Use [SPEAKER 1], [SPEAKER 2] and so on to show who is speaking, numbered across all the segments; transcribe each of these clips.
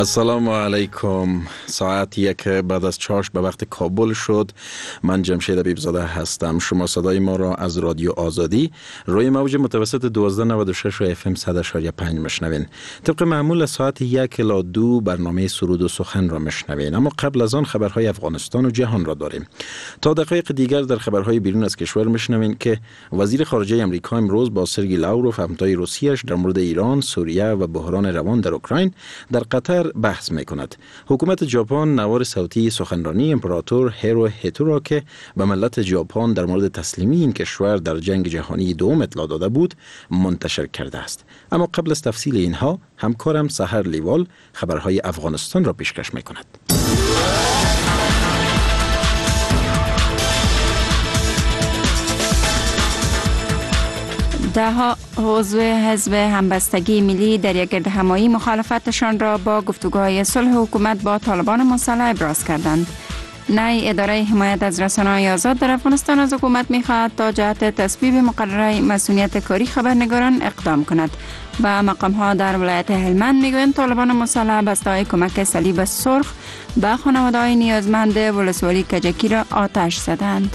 [SPEAKER 1] السلام علیکم. ساعت 1 بعد از چاش به وقت کابل شد. من جمشید حبیبزاده هستم. شما صدای ما را از رادیو آزادی روی موج متوسط 1296 و FM 100.5 مشنوین. طبق معمول ساعت 1 الی 2 برنامه سرود و سخن را مشنوین، اما قبل از آن خبرهای افغانستان و جهان را داریم. تا دقایق دیگر در خبرهای بیرون از کشور مشنوین که وزیر خارجه امریکا امروز با سرگئی لاوروف همتای روسیه‌اش در مورد ایران، سوریه و بحران روان در اوکراین در قطر بحث می کند. حکومت ژاپن نوار صوتی سخنرانی امپراتور هیروهیتو را که به ملت ژاپن در مورد تسلیمی این کشور در جنگ جهانی دوم اطلاع داده بود منتشر کرده است. اما قبل از تفصیل اینها همکارم سحر لیوال خبرهای افغانستان را پیشکش می کند.
[SPEAKER 2] دهها عضو حزب همبستگی ملی در یک گردهمایی مخالفتشان را با گفتگوهای صلح حکومت با طالبان مسلح ابراز کردند. نای اداره حمایت از رسانه‌های آزاد در افغانستان از حکومت می‌خواهد تا جهت تصویب مقرره مسئولیت کاری خبرنگاران اقدام کند و مقام‌ها در ولایت هلمند می‌گویند طالبان مسلح بسته‌های کمک صلیب سرخ به خانواده‌های نیازمند ولسوالی کجکی را آتش زدند.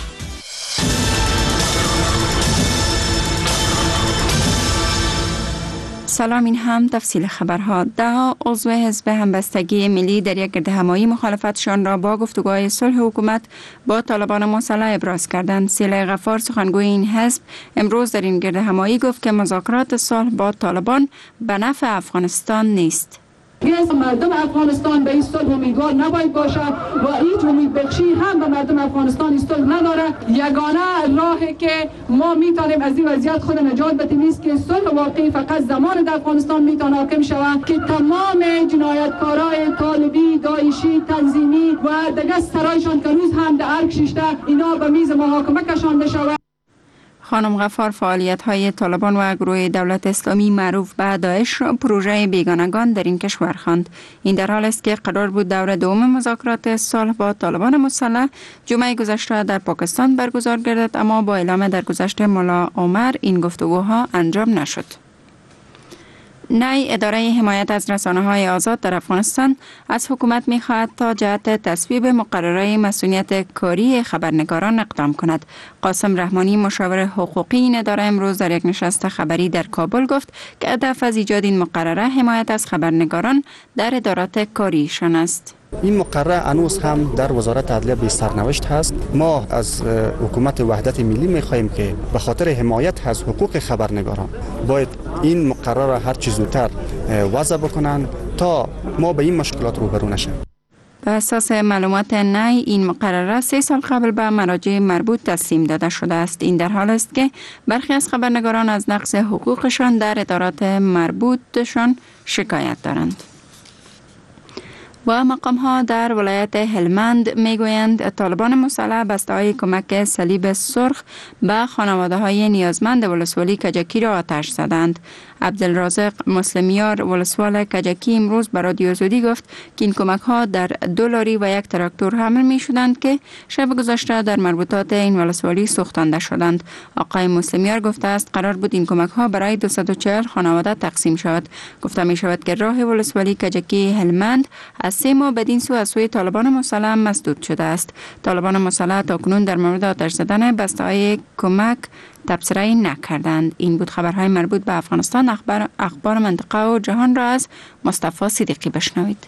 [SPEAKER 2] سلام، این هم تفصیل خبرها. دهها عضو حزب همبستگی ملی در یک گردهمایی مخالفتشان را با گفتگوهای صلح حکومت با طالبان مسلح ابراز کردند. سیلای غفار سخنگوی این حزب امروز در این گردهمایی گفت که مذاکرات صلح با طالبان به نفع افغانستان نیست.
[SPEAKER 3] مردم افغانستان به این صلح امیدوار نباید باشد و هیچ امید بخشی هم به مردم افغانستان این صلح نداره. یگانه راهی که ما میتونیم از این وضعیت خود نجات بدیم است که صلح واقعی فقط زمان در افغانستان میتونه حاکم شود که تمام جنایتکارای طالبی، داعشی، تنظیمی و دیگر سرایشان که روز هم در ارگ شیشته اینا به میز محاکمه کشانده شود.
[SPEAKER 2] خانم غفار فعالیت‌های طالبان و گروه دولت اسلامی معروف به داعش را پروژه بیگانگان در این کشور خواند. این در حال است که قرار بود دور دوم مذاکرات صلح با طالبان مسلح جمعه گذشته در پاکستان برگزار گردد، اما با اعلام درگذشت مولا عمر این گفتگوها انجام نشد. نای اداره حمایت از رسانه‌های آزاد در افغانستان از حکومت می‌خواهد تا جهت تصویب مقرره مسئولیت کاری خبرنگاران اقدام کند. قاسم رحمانی مشاور حقوقی این اداره امروز در یک نشست خبری در کابل گفت که هدف از ایجاد این مقرره حمایت از خبرنگاران در ادارات کاریشان است.
[SPEAKER 4] این مقرره هنوز هم در وزارت عدلیه به سرنوشت هست. ما از حکومت وحدت ملی می‌خواهیم که به خاطر حمایت از حقوق خبرنگاران باید این مقرره را هر چه زودتر وضع بکنن تا ما به این مشکلات روبرو نشیم.
[SPEAKER 2] به اساس معلومات نای این مقرره 3 سال قبل به مراجع مربوط تسلیم داده شده است. این در حال است که برخی از خبرنگاران از نقض حقوقشان در ادارات مربوطشان شکایت دارند. و مقام‌ها در ولایت هلمند میگویند طالبان مسلح بسته‌های کمک صلیب سرخ به خانواده‌های نیازمند ولسوالی کجکی را آتش زدند. عبدالرازق مسلمیار ولسوال کجکی امروز به رادیو آزادی گفت که این کمک‌ها در 2 لاری و 1 تراکتور حمل می‌شدند که شب گذشته در مربوطات این ولسوالی سوختانده شدند. آقای مسلمیار گفته است قرار بود این کمک‌ها برای 240 خانواده تقسیم شود. گفته می‌شود که راه ولسوالی کجکی هلمند از 3 ماه بدین سو از سوی طالبان مسلح مسدود شده است. طالبان مسلح تاکنون در مورد آتش زدن بسته‌های کمک تبصره نکردند. این بود خبرهای مربوط به افغانستان. اخبار منطقه و جهان را از مصطفی صدیقی بشنوید.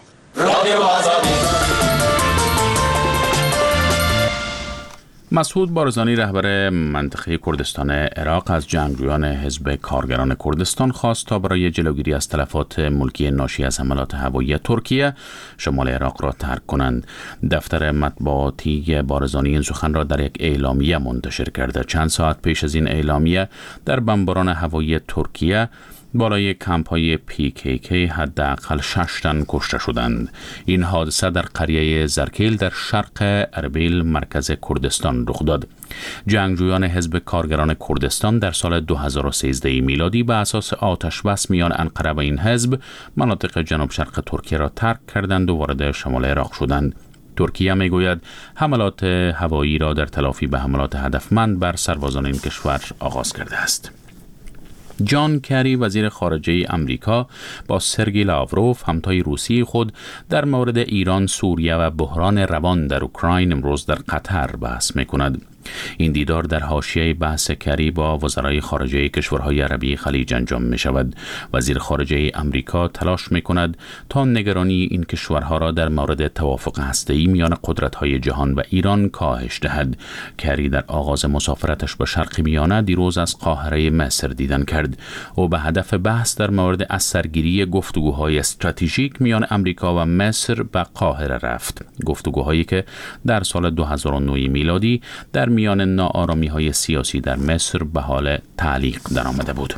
[SPEAKER 5] مسعود بارزانی رهبر منطقه کردستان عراق از جنگجویان حزب کارگران کردستان خواست تا برای جلوگیری از تلفات ملکی ناشی از حملات هوایی ترکیه شمال عراق را ترک کنند. دفتر مطبوعاتی بارزانی این سخن را در یک اعلامیه منتشر کرده. چند ساعت پیش از این اعلامیه در بمباران هوایی ترکیه بالای کمپ‌های PKK حداقل 6 تن کشته شدند. این حادثه در قریه زرکیل در شرق اربیل مرکز کردستان رخ داد. جنگجویان حزب کارگران کردستان در سال 2013 میلادی به اساس آتش بس میان انقره و این حزب مناطق جنوب شرق ترکیه را ترک کردند و وارد شمال عراق شدند. ترکیه میگوید حملات هوایی را در تلافی به حملات هدفمند بر سربازان این کشور آغاز کرده است. جان کری وزیر خارجه امریکا با سرگئی لاوروف همتای روسی خود در مورد ایران، سوریه و بحران روان در اوکراین امروز در قطر بحث می‌کند. این دیدار در حاشیه بحث کری با وزرای خارجه کشورهای عربی خلیج انجام می شود. وزیر خارجه امریکا تلاش می کند تا نگرانی این کشورها را در مورد توافق هسته‌ای میان قدرت‌های جهان و ایران کاهش دهد. کری در آغاز مسافرتش به شرق میانه دیروز از قاهره مصر دیدن کرد و به هدف بحث در مورد اثرگیری گفتگوهای استراتژیک میان امریکا و مصر به قاهره رفت. گفتگوهایی که در سال 2009 میلادی در میان ناآرامی‌های سیاسی در مصر به حال تعلیق درآمده بود.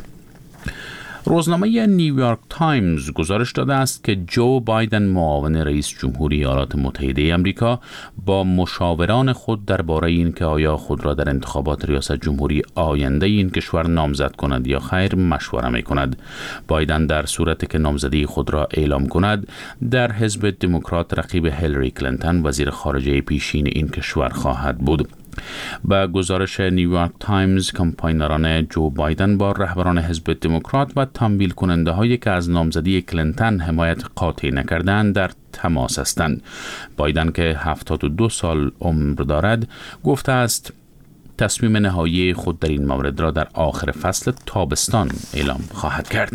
[SPEAKER 5] روزنامه نیویورک تایمز گزارش داده است که جو بایدن معاون رئیس جمهوری ایالات متحده آمریکا با مشاوران خود درباره اینکه آیا خود را در انتخابات ریاست جمهوری آینده این کشور نامزد کند یا خیر مشوره می‌کند. بایدن در صورتی که نامزدی خود را اعلام کند در حزب دموکرات رقیب هیلاری کلینتون وزیر خارجه پیشین این کشور خواهد بود. با گزارش نیویورک تایمز، کمپاینران جو بایدن با رهبران حزب دموکرات و تمویل کننده هایی که از نامزدی کلینتون حمایت قاطع نکردند در تماس هستند. بایدن که 72 سال عمر دارد گفته است تصمیم نهایی خود در این مورد را در آخر فصل تابستان اعلام خواهد کرد.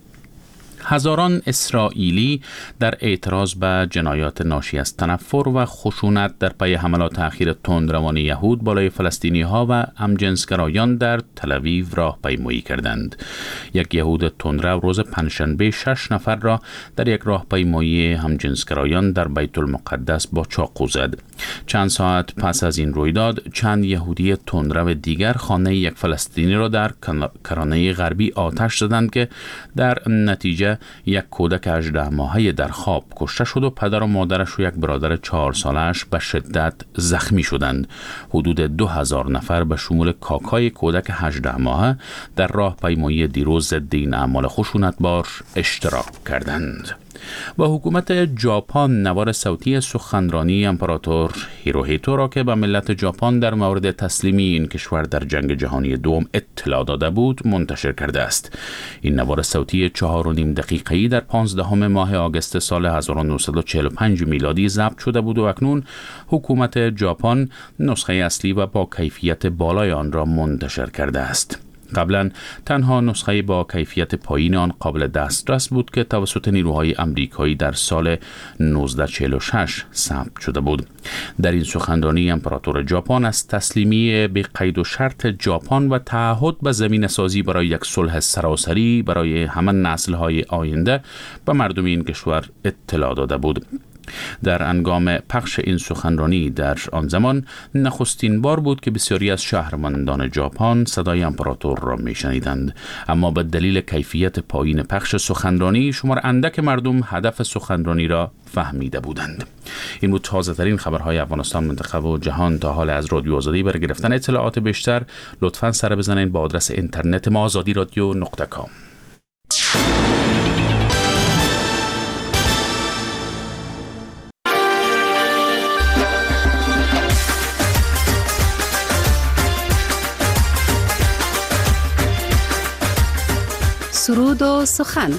[SPEAKER 5] هزاران اسرائیلی در اعتراض به جنایات ناشی از تنفر و خشونت در پی حملات اخیر تندروان یهود بالای فلسطینی‌ها و همجنسگرایان در تل‌آویو راهپیمایی کردند. یک یهود تندرو روز پنجشنبه 6 نفر را در یک راهپیمایی همجنسگرایان در بیت المقدس با چاقو زد. چند ساعت پس از این رویداد چند یهودی تندرو دیگر خانه یک فلسطینی را در کرانه غربی آتش زدند که در نتیجه یک کودک 18 ماهه در خواب کشته شد و پدر و مادرش و یک برادر 4 سالش به شدت زخمی شدند. حدود 2000 نفر به شمول کاکای کودک 18 ماهه در راهپیمایی دیروز ضد این اعمال خشونتبار اشتراک کردند. و حکومت ژاپن نوار صوتی سخنرانی امپراتور هیروهیتو را که به ملت ژاپن در مورد تسلیمی این کشور در جنگ جهانی دوم اطلاع داده بود منتشر کرده است. این نوار صوتی 4.5 دقیقه‌ای در 15 ماه آگوست سال 1945 میلادی ضبط شده بود و اکنون حکومت ژاپن نسخه اصلی و با کیفیت بالای آن را منتشر کرده است. قبلا تنها نسخه با کیفیت پایین آن قابل دسترس بود که توسط نیروهای آمریکایی در سال 1946 ثبت شده بود. در این سخنرانی امپراتور ژاپن از تسلیمی به قید و شرط ژاپن و تعهد به زمینه‌سازی برای یک صلح سراسری برای همه نسل‌های آینده به مردم این کشور اطلاع داده بود. در هنگام پخش این سخنرانی در آن زمان نخستین بار بود که بسیاری از شهروندان ژاپن صدای امپراتور را میشنیدند، اما به دلیل کیفیت پایین پخش سخنرانی شمار اندک مردم هدف سخنرانی را فهمیده بودند. این بود تازه ترین خبرهای افغانستان، منطقه و جهان تا حال از رادیو آزادی. برای گرفتن اطلاعات بیشتر لطفاً سر بزنید با آدرس اینترنت ما azadiradio.com.
[SPEAKER 6] سرود و سخن.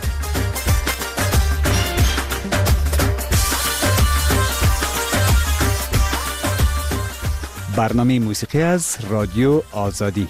[SPEAKER 7] برنامه موسیقی از رادیو آزادی.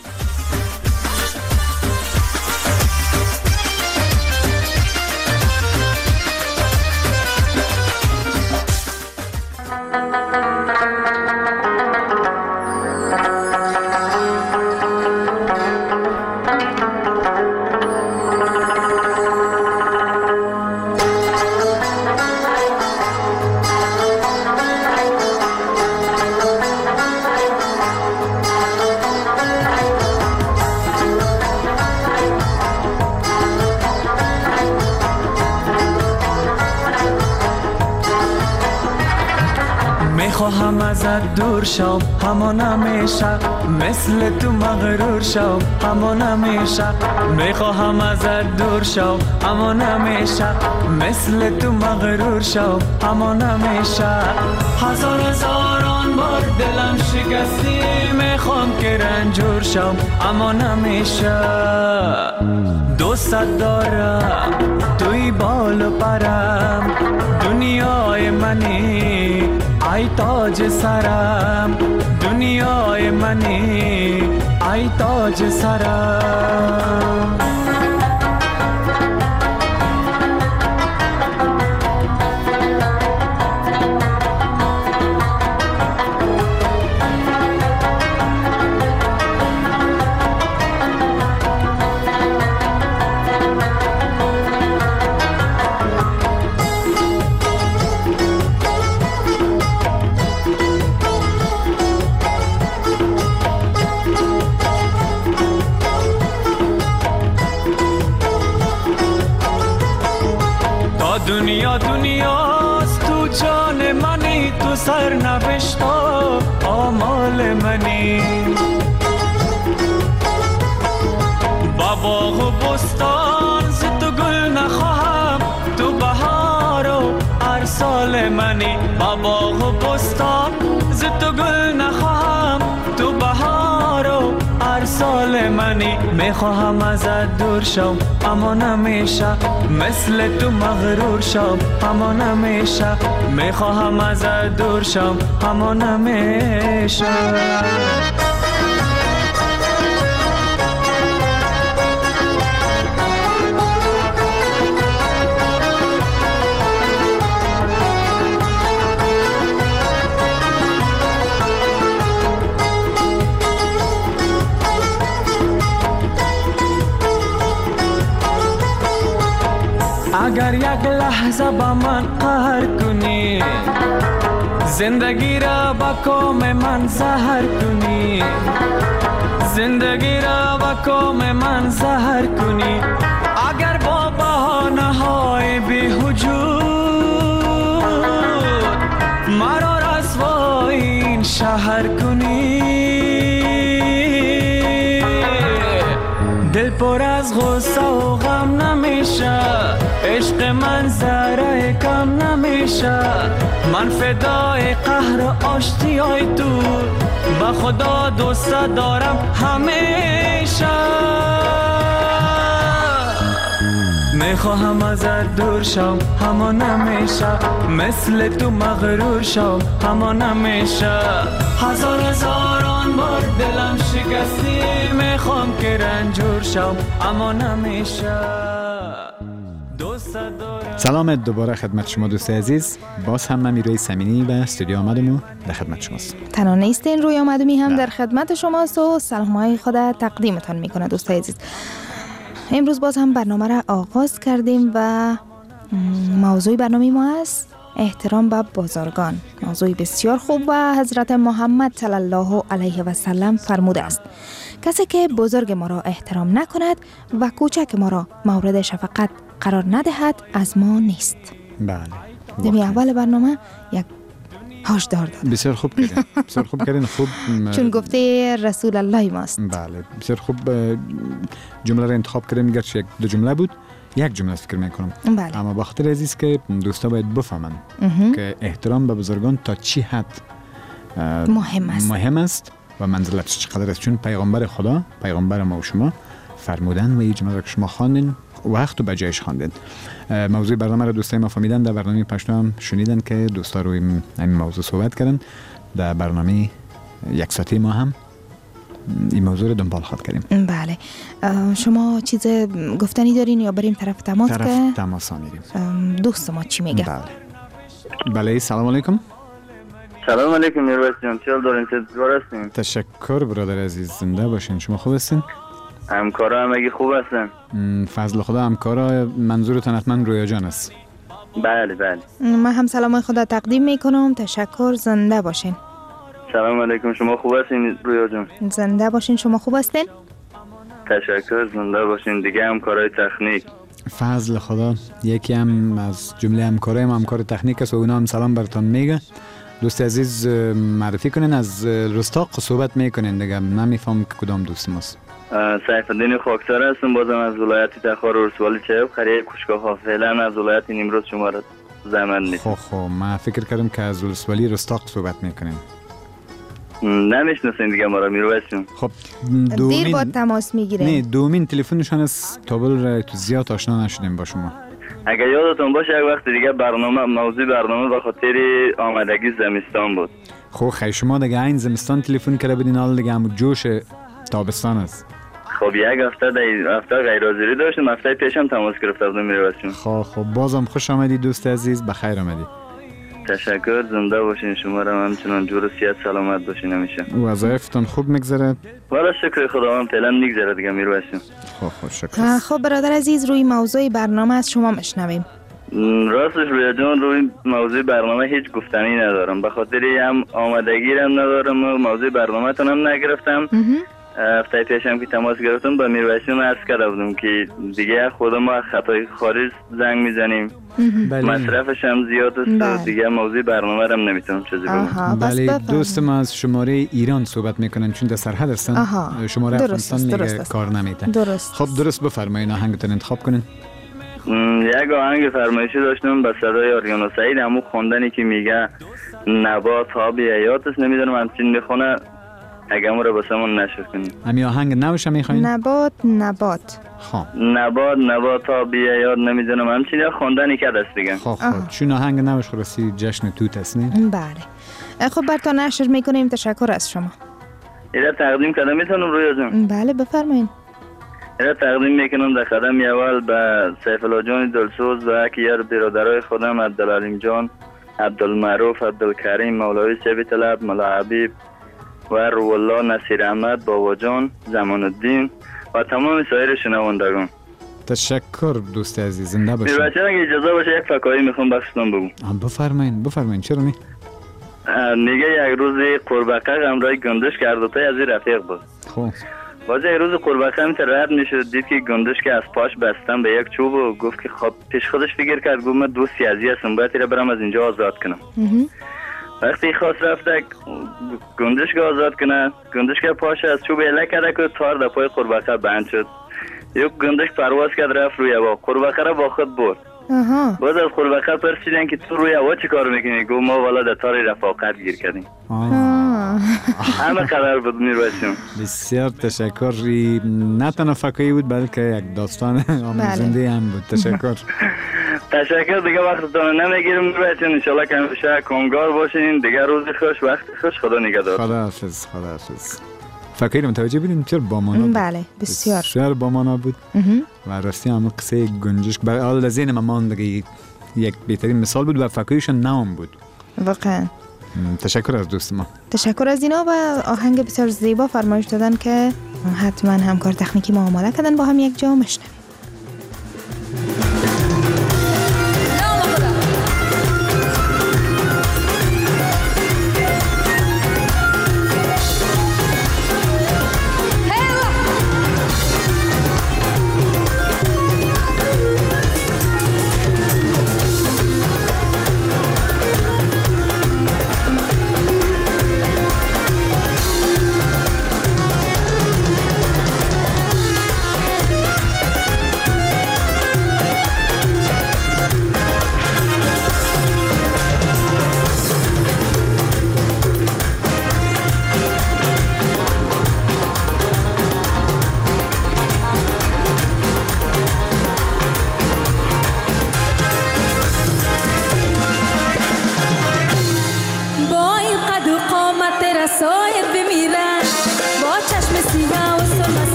[SPEAKER 8] میخواهم ازت دور شم همان همیشه، مثل تو مغرور شم همان همیشه. میخواهم ازت دور شم همان همیشه، مثل تو مغرور شم همان همیشه. هزاران بار دلم شکستی، میخوام که رنجور شم همان همیشه. دوست دارم توی بال و پرم دنیای منی ای تاج سرم دنیای منی ای تاج سرم دنیا دنیاست تو جان منی تو سرنوشت آمال منی با باغ و بستان ز تو گل نخواهم تو بهار و ارسال منی با باغ و بستان ز تو گل نخواهم تو بهار و ارسال منی میخواهم ازت دور شم اما نمیشه مثل تو مغرور شم اما نمیشه میخواهم ازت دور شم اما نمیشه اگر یک لحظه با من قهر کنی زندگی را با کام من زهر کنی زندگی را با کام من زهر کنی اگر با بهانه های بی‌وجود مرا رسوای این شهر کنی دل پر از غصه و غم نمیشه عشق من ذره کم نمیشه من فدای قهر و آشتیای تو با خدا دوست دارم همیشه میخواهم ازت دور شم اما نمیشه مثل تو مغرور شم اما نمیشه هزاران بار دلم شکستی میخوام که رنجور شم اما نمیشه
[SPEAKER 7] سلام دوباره خدمت شما دوست عزیز. باز هم من میروی سمینی به استودیو آمدم و در خدمت شماست.
[SPEAKER 9] تنها نیستین، روی آمدمی هم در خدمت شماست و سلام‌های خود تقدیمتان میکنه دوست عزیز. امروز باز هم برنامه را آغاز کردیم و موضوع برنامه ما است احترام به بزرگان. موضوع بسیار خوب و حضرت محمد صلی الله علیه و سلم فرموده است کسی که بزرگ ما را احترام نکند و کوچک ما را مورد شفقت قرار ندهد از ما نیست.
[SPEAKER 7] بله.
[SPEAKER 9] دمی اول برنامه یک هشدار داد.
[SPEAKER 7] بسیار خوب کردین. بسیار خوب کردین. خوب
[SPEAKER 9] چون گفته رسول الله ماست.
[SPEAKER 7] بله. بسیار خوب جمله را انتخاب کردیم. گرچه یک دو جمله بود، یک جمله فکر میکنم.
[SPEAKER 9] بله.
[SPEAKER 7] اما با خاطر عزیز که دوستا باید بفهمن که احترام به بزرگان تا چی حد مهم است و منزلتش چقدر است. چون پیغمبر خدا، پیغمبر ما و شما فرمودن و این جمله را که شما خواندین وقت و بجایش خواندین. موضوع برنامه را دوستای ما فهمیدن. در برنامه پشتو هم شنیدن که دوستا روی این موضوع صحبت کردن. در برنامه یک ساعته ما هم این موضوع رو دنبال خواهد کردیم.
[SPEAKER 9] بله. شما چیز گفتنی دارین یا بریم طرف تماس؟
[SPEAKER 7] طرف تماس میریم.
[SPEAKER 9] دوست ما چی میگه؟
[SPEAKER 7] بله. سلام علیکم.
[SPEAKER 10] سلام علیکم میرویس جان، چه حال دارین؟ چطور هستین؟
[SPEAKER 7] تشکر برادر عزیز، زنده باشین. شما خوب هستین؟
[SPEAKER 10] همکارا همگی خوب هستن؟
[SPEAKER 7] فضل خدا. همکارا منظورتان حتما رویا جان است.
[SPEAKER 10] بله بله.
[SPEAKER 9] من هم سلام خدا تقدیم میکنم. تشکر، زنده باشین.
[SPEAKER 10] سلام علیکم، شما خوب هستین رویا جان؟
[SPEAKER 9] زنده باشین. شما خوب هستین؟
[SPEAKER 10] تشکر، زنده باشین. دیگه همکارای تکنیک.
[SPEAKER 7] فضل خدا. یکی هم از جمله همکارای ما همکار تکنیک است و اونا هم سلام براتون میگه. دوست عزیز معرفی کنین. از رستاق صحبت میکنین دیگه، نمیفهم که کدام دوست ماست.
[SPEAKER 10] سیف الدین خاکسار هستم، بازم از ولایت تخار ولسوالی چایب خریه کوشگاه ها. فعلا از ولایت نیمروز شما را زحمت نیست.
[SPEAKER 7] خب من فکر کردم که از ولسوالی رستاق صحبت میکنین.
[SPEAKER 10] نمیشناسین دیگه ما را میرویس جون.
[SPEAKER 7] خب
[SPEAKER 9] دیر با تماس میگیره.
[SPEAKER 7] نه دومین تلفنشان از تابل را تو زیاد آشنا نشدیم با شما.
[SPEAKER 10] اگر یادتون باشه یک وقت دیگه موضوع برنامه به خاطر آمدگی زمستان بود.
[SPEAKER 7] خب خیلی شما دیگه این زمستان تلفن کرده بودین، حالا دیگه همون جوش تابستان است.
[SPEAKER 10] خب یک هفته غیر حاضری داشتیم، هفته پیشم تماس گرفته بودم میرویس جون.
[SPEAKER 7] خب بازم خوش آمدید دوست عزیز، بخیر آمدید.
[SPEAKER 10] تشکر، زنده باشین شما را همچنان جور و صحت سلامت باشین همیشه.
[SPEAKER 7] وظایفتون خوب میگذره؟
[SPEAKER 10] والا شکر خداوند فعلا میگذره دیگه میرویس جون.
[SPEAKER 7] خب شکر.
[SPEAKER 9] خب برادر عزیز روی موضوع برنامه از شما میشنویم.
[SPEAKER 10] راستش رویا جان روی موضوع برنامه هیچ گفتنی ندارم، به خاطر هم آمدگی هم ندارم و موضوع برنامه تونم نگرفتم. هفته پیشم که تماس گرفتم با میرویسیون عرض کرده بودم که دیگه خود ما خطای خارج زنگ میزنیم، مصرفش هم زیاد است و دیگه موضوع برنامه رو هم نمیتونم چیزی بگم.
[SPEAKER 7] بله دوست ما از شماره ایران صحبت میکنن چون در سرحد هستن. شماره افغانستان میگه کار نمیتن. خب درست بفرمایید، آهنگتون انتخاب کنین.
[SPEAKER 10] یک آهنگ فرمایشی داشتم به صدای آریانا سعید، همون خواندنی که میگه نبات ها بی حیات است، نمیدونم همچین میخونه، اگه همون رو بسمون نشر کنیم.
[SPEAKER 7] همی آهنگ نوش هم میخواین؟
[SPEAKER 9] نبات
[SPEAKER 7] خب
[SPEAKER 10] نبات ها بی حیات، نمیدونم همچین یا خواندنی که دست دیگه.
[SPEAKER 7] خب چون آهنگ نوش خلاصی جشن توت است نه؟
[SPEAKER 9] بله خب براتون نشر میکنیم، تشکر از شما.
[SPEAKER 10] ایره تقدیم کردم میتونم رویا جان؟
[SPEAKER 9] بله بفرمایید.
[SPEAKER 10] ایره تقدیم میکنم در قدم اول به سیف الله جان دلسوز و یکی برادرای خودم عبدالعلیم جان، عبدالمعروف، عبدالکریم، مولوی سیبی طلب، ملا حبیب و روالله، نصیر احمد، بابا جان، زمان الدین و تمام سایر شنوندگان.
[SPEAKER 7] تشکر دوست عزیز، زنده باشید.
[SPEAKER 10] میرواچه اگه اجازه باشه یک فکایی میخوام بخشتون بگم.
[SPEAKER 7] بفرمایین چرا نی؟
[SPEAKER 10] میگه یک روز قربقه همراه گندش کرد و تای از این رفیق بود.
[SPEAKER 7] خب
[SPEAKER 10] باز یک روز قربقه هم رد میشد، دید که گندش که از پاش بستن به یک چوب و گفت که خب پیش خودش فکر کرد، گفت من دوست سیازی هستم، باید رو برم از اینجا آزاد کنم. وقتی خواست رفته گندش که آزاد کنه، گندش که پاش از چوب اله کرده که تار در پای قربقه بند شد. یک گندش پرواز کرد رفت روی هوا، قربقه را با خود برد. باز از قربقه پرسیدن که تو روی هوا چی کار میکنی؟ گفت ما والا در تار رفاقت گیر کردیم. همه قدر بود میرویسیم.
[SPEAKER 7] بسیار تشکر، نه تنها فکایی بود بلکه یک داستان آموزنده هم بود. تشکر.
[SPEAKER 10] تشکر دیگه وقتتون نمیگیرم میرویسیم، انشالله که همیشه کامگار باشین، دیگه روز خوش وقت خوش، خدا نگهدار.
[SPEAKER 7] خداحافظ. فکری متوجه بودین چرا با مانا بود؟
[SPEAKER 9] بله بسیار
[SPEAKER 7] با مانا بود و راستی همون قصه گنجشک برای حال ذهن من ماند دیگه، یک بهترین مثال بود و فکریشون نام بود
[SPEAKER 9] واقعا.
[SPEAKER 7] تشکر از دوست ما.
[SPEAKER 9] تشکر از اینا و آهنگ بسیار زیبا فرمایش دادن که حتما همکار تکنیکی ما آماده کردن با هم یک جا مشنویم.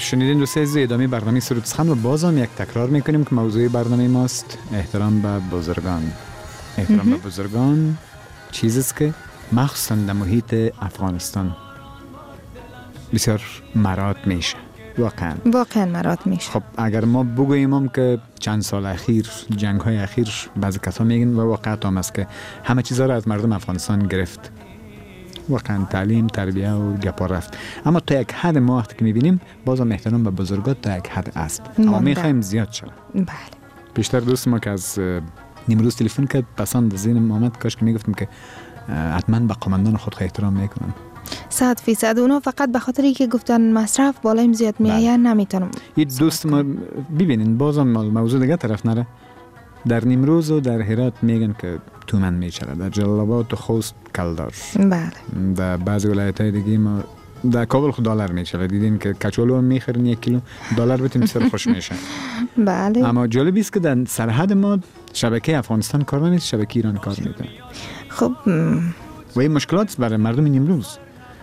[SPEAKER 7] شنیدین دوستان عزیز، ادامه برنامه سرود سخن و بازم یک تکرار میکنیم که موضوع برنامه ماست احترام به بزرگان. احترام به بزرگان چیزی است که مخصوصا در محیط افغانستان بسیار مراد میشه. واقعا مراد میشه. خب اگر ما بگوییم که چند سال اخیر جنگ های اخیر بعضی کسا میگن و واقعیت هم است که همه چیزا رو از مردم افغانستان گرفت، واقعا تعلیم، تربیه و گپا رفت، اما تا یک حد ما وقتی که میبینیم بازم احترام به بزرگان تا یک حد است، اما میخوایم زیاد شد.
[SPEAKER 9] بله.
[SPEAKER 7] بیشتر دوست ما که از نیمروز تلفن کرد پسند ذهنم آمد کاش که میگفتم که حتما به قومندان خود احترام میکنن.
[SPEAKER 9] 100% اونا فقط به خاطری که گفتن مصرف بالایم زیاد میآید نمیتونم.
[SPEAKER 7] این دوست ما ببینین بازم موضوع دیگه طرف نره. در نیمروز و در هرات میگن که تومن میچره، در جلال آباد و خوست کلدار.
[SPEAKER 9] بله.
[SPEAKER 7] در بعضی ولایت‌های دیگه ما در کابل خود دلار میچره، دیدین که کچولو میخرن 1 کیلو دلار بتیم سر خوش میشه.
[SPEAKER 9] بله.
[SPEAKER 7] اما جالب است که در سرحد ما شبکه افغانستان کار نمیکنه، شبکه ایران کار میکنه.
[SPEAKER 9] خب
[SPEAKER 7] و این مشکلات برای مردم نیمروز.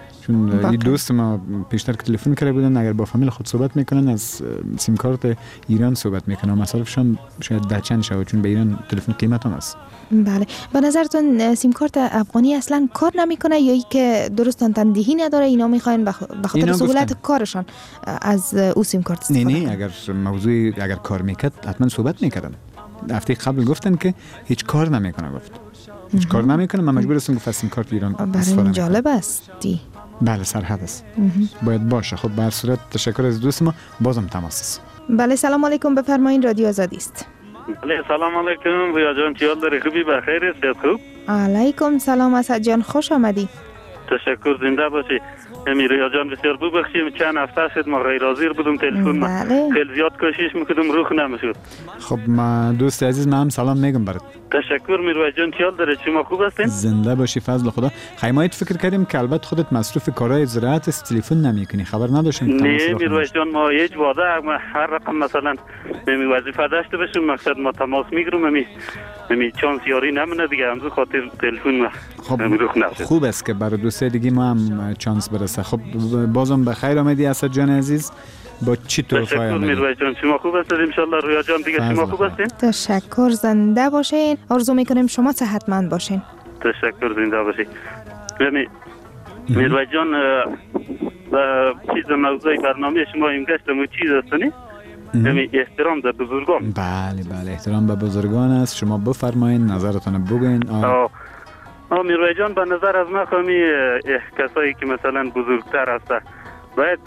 [SPEAKER 7] چون این دوست ما پیشتر که تلفن کرده بودن اگر با فامیل خود صحبت میکنن از سیم کارت ایران صحبت میکنن و مصارفشان شاید ده چند شود، چون به ایران تلفن قیمت هم است.
[SPEAKER 9] بله. به نظرتون سیم کارت افغانی اصلا کار نمیکنه یا ای که درست تندهی نداره، اینا میخواین به خاطر سهولت کارشان از او سیم کارت استفاده کنن؟
[SPEAKER 7] نه اگر موضوع اگر کار میکرد حتما صحبت میکردن. هفته قبل گفتن که هیچ کار نمیکنه، گفت هیچ کار نمیکنه، من مجبور هستم گفت سیم کارت ایران استفاده کنم.
[SPEAKER 9] جالب است.
[SPEAKER 7] بله سرحد است. باید باشه. خب به هر صورت تشکر از دوست ما، بازم تماس است.
[SPEAKER 9] بله سلام علیکم، بفرمایید رادیو آزادی است.
[SPEAKER 11] بله سلام علیکم رویا جان، چی حال داری؟ خوبی؟ بخیر است؟ خوب؟
[SPEAKER 9] علیکم سلام اسد جان، خوش آمدی.
[SPEAKER 11] تشکر، زنده باشی. رویا جان بسیار ببخشید چند هفته شد ما غیر حاضر بودم، تلفن خیلی زیاد کوشش میکردم روح نمیشد.
[SPEAKER 7] خب ما دوست عزیز ما هم سلام میگم برات.
[SPEAKER 11] تشکر میروی جان، چی حال داره؟ شما خوب هستین؟
[SPEAKER 7] زنده باشی فضل خدا. خیمایت فکر کردیم که البته خودت مصروف کارهای زراعت است، تلفن نمیکنی، خبر نداشتیم.
[SPEAKER 11] نه میروی جان، ما هیچ واده هر رقم مثلا می وظیفه داشته باشیم مقصد ما تماس میگیرم، می چانس یاری نمونه دیگه، همزو خاطر تلفن ما.
[SPEAKER 7] خب خوب است که برای دوستای دیگه ما هم چانس برسه. خب بازم بخیر آمدی اسد جان عزیز. با چی توفای آمدی؟
[SPEAKER 11] تشکر میروی جان، شما خوب هستید ان شاء الله. رویا جان دیگه شما خوب هستین؟
[SPEAKER 9] تشکر، زنده باشین. آرزو میکنیم شما صحتمند باشین.
[SPEAKER 11] تشکر، زنده باشین. میروی جان چیز موضوع برنامه شما این گشتم چیز هستنی؟ احترام به بزرگان.
[SPEAKER 7] بله بله احترام به بزرگان است. شما بفرمایید نظرتون بگین.
[SPEAKER 11] میروی جان به نظر از من خواهی کسایی که مثلا بزرگتر هسته باید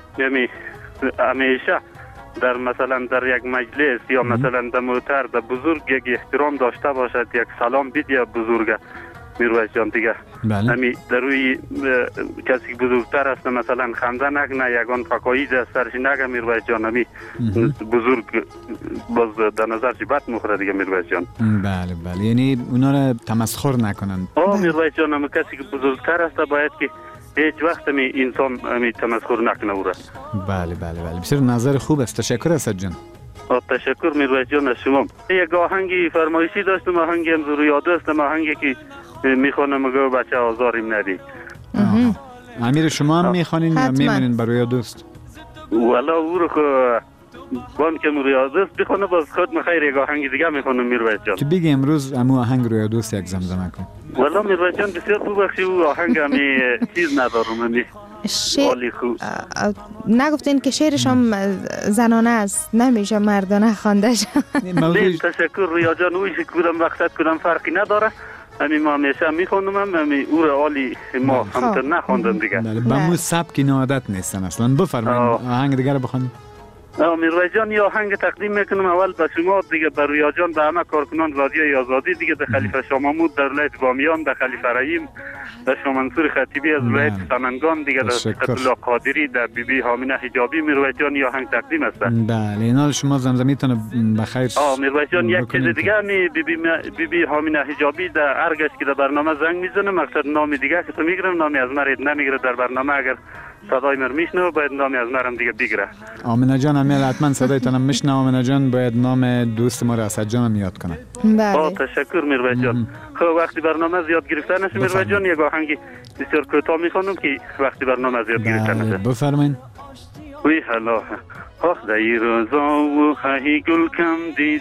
[SPEAKER 11] همیشه در مثلا در یک مجلس یا مثلا در موتر در بزرگ یک احترام داشته باشد، یک سلام بدید بزرگه میروی جان دیگه.
[SPEAKER 7] بله.
[SPEAKER 11] در روی کسی بزرگتر هست مثلا خنده نکنه، یگان فکایی از سرش نگه میروی جان، بزرگ باز در نظر چی بد مخوره دیگه میروی جان.
[SPEAKER 7] بله بله، یعنی اونا را تمسخر نکنن.
[SPEAKER 11] میروی جان کسی که بزرگتر هست باید که هیچ وقت انسان تمسخر نکنه او را.
[SPEAKER 7] بله بله بله، بسیار نظر خوب است. تشکر اسد جان.
[SPEAKER 11] تشکر میروی جان از شما. یک آهنگی فرمایشی داشتم، آهنگی هم زور یاد است، آهنگی که میخوانم مگه بچه آزاریم ندی.
[SPEAKER 7] امیر شما هم میخوانین یا میمونین برای دوست؟
[SPEAKER 11] والا او رو بان که روی دوست بخونه باز خود مخیر یک آهنگ دیگه میخوانم میروی جان.
[SPEAKER 7] تو بگی امروز امو آهنگ روی دوست یک زمزمه کن.
[SPEAKER 11] والا میروی جان بسیار ببخشی او آهنگ همی چیز ندارم،
[SPEAKER 9] شعر نگفتین که شعرش هم زنانه است، نمیشه مردانه خوانده شد.
[SPEAKER 11] تشکر رویا جان، اویش کدام مقصد کدام فرقی نداره. ما همیشه میخوانم، او را عالی ما همتر نخواندم دیگه.
[SPEAKER 7] به مو سبک این عادت نیستن اصلا. بفرمایید آهنگ دیگه رو بخوانید.
[SPEAKER 11] میروی جان یه آهنگ تقدیم میکنم اول به شما دیگه، به رویا جان، به همه کارکنان رادیوی آزادی دیگه، به خلیفه شاه محمود در ولایت بامیان، به خلیفه رحیم، به شاه منصور خطیبی از ولایت سمنگان دیگه، در الله قادری، در بی بی هامینه حجابی. میروی جان یه آهنگ تقدیم است.
[SPEAKER 7] بله اینا شما زمزمیتون بخیر.
[SPEAKER 11] میروی جان یک چیز دیگه بی بی هامینه حجابی در ارگش که در برنامه زنگ میزنه، مقصد نام دیگه که تو میگیرم، نامی از مرید نمیگیره در برنامه، اگر صدای من میشنوه باید نامی از مرم دیگه بگیره.
[SPEAKER 7] آمنه جان امیل حتما صدایتانم میشنوه. آمنه جان باید نام دوست ما را اسد جانم یاد کنه.
[SPEAKER 9] بله.
[SPEAKER 11] تشکر میروی جان. خب وقتی برنامه زیاد گرفته نشه میروی جان، یک آهنگی بسیار کوتاه میخوانم که وقتی برنامه زیاد گرفته نشه.
[SPEAKER 7] بفرمایید.
[SPEAKER 11] وی حالا آخ دی روزا و خواهی گل کم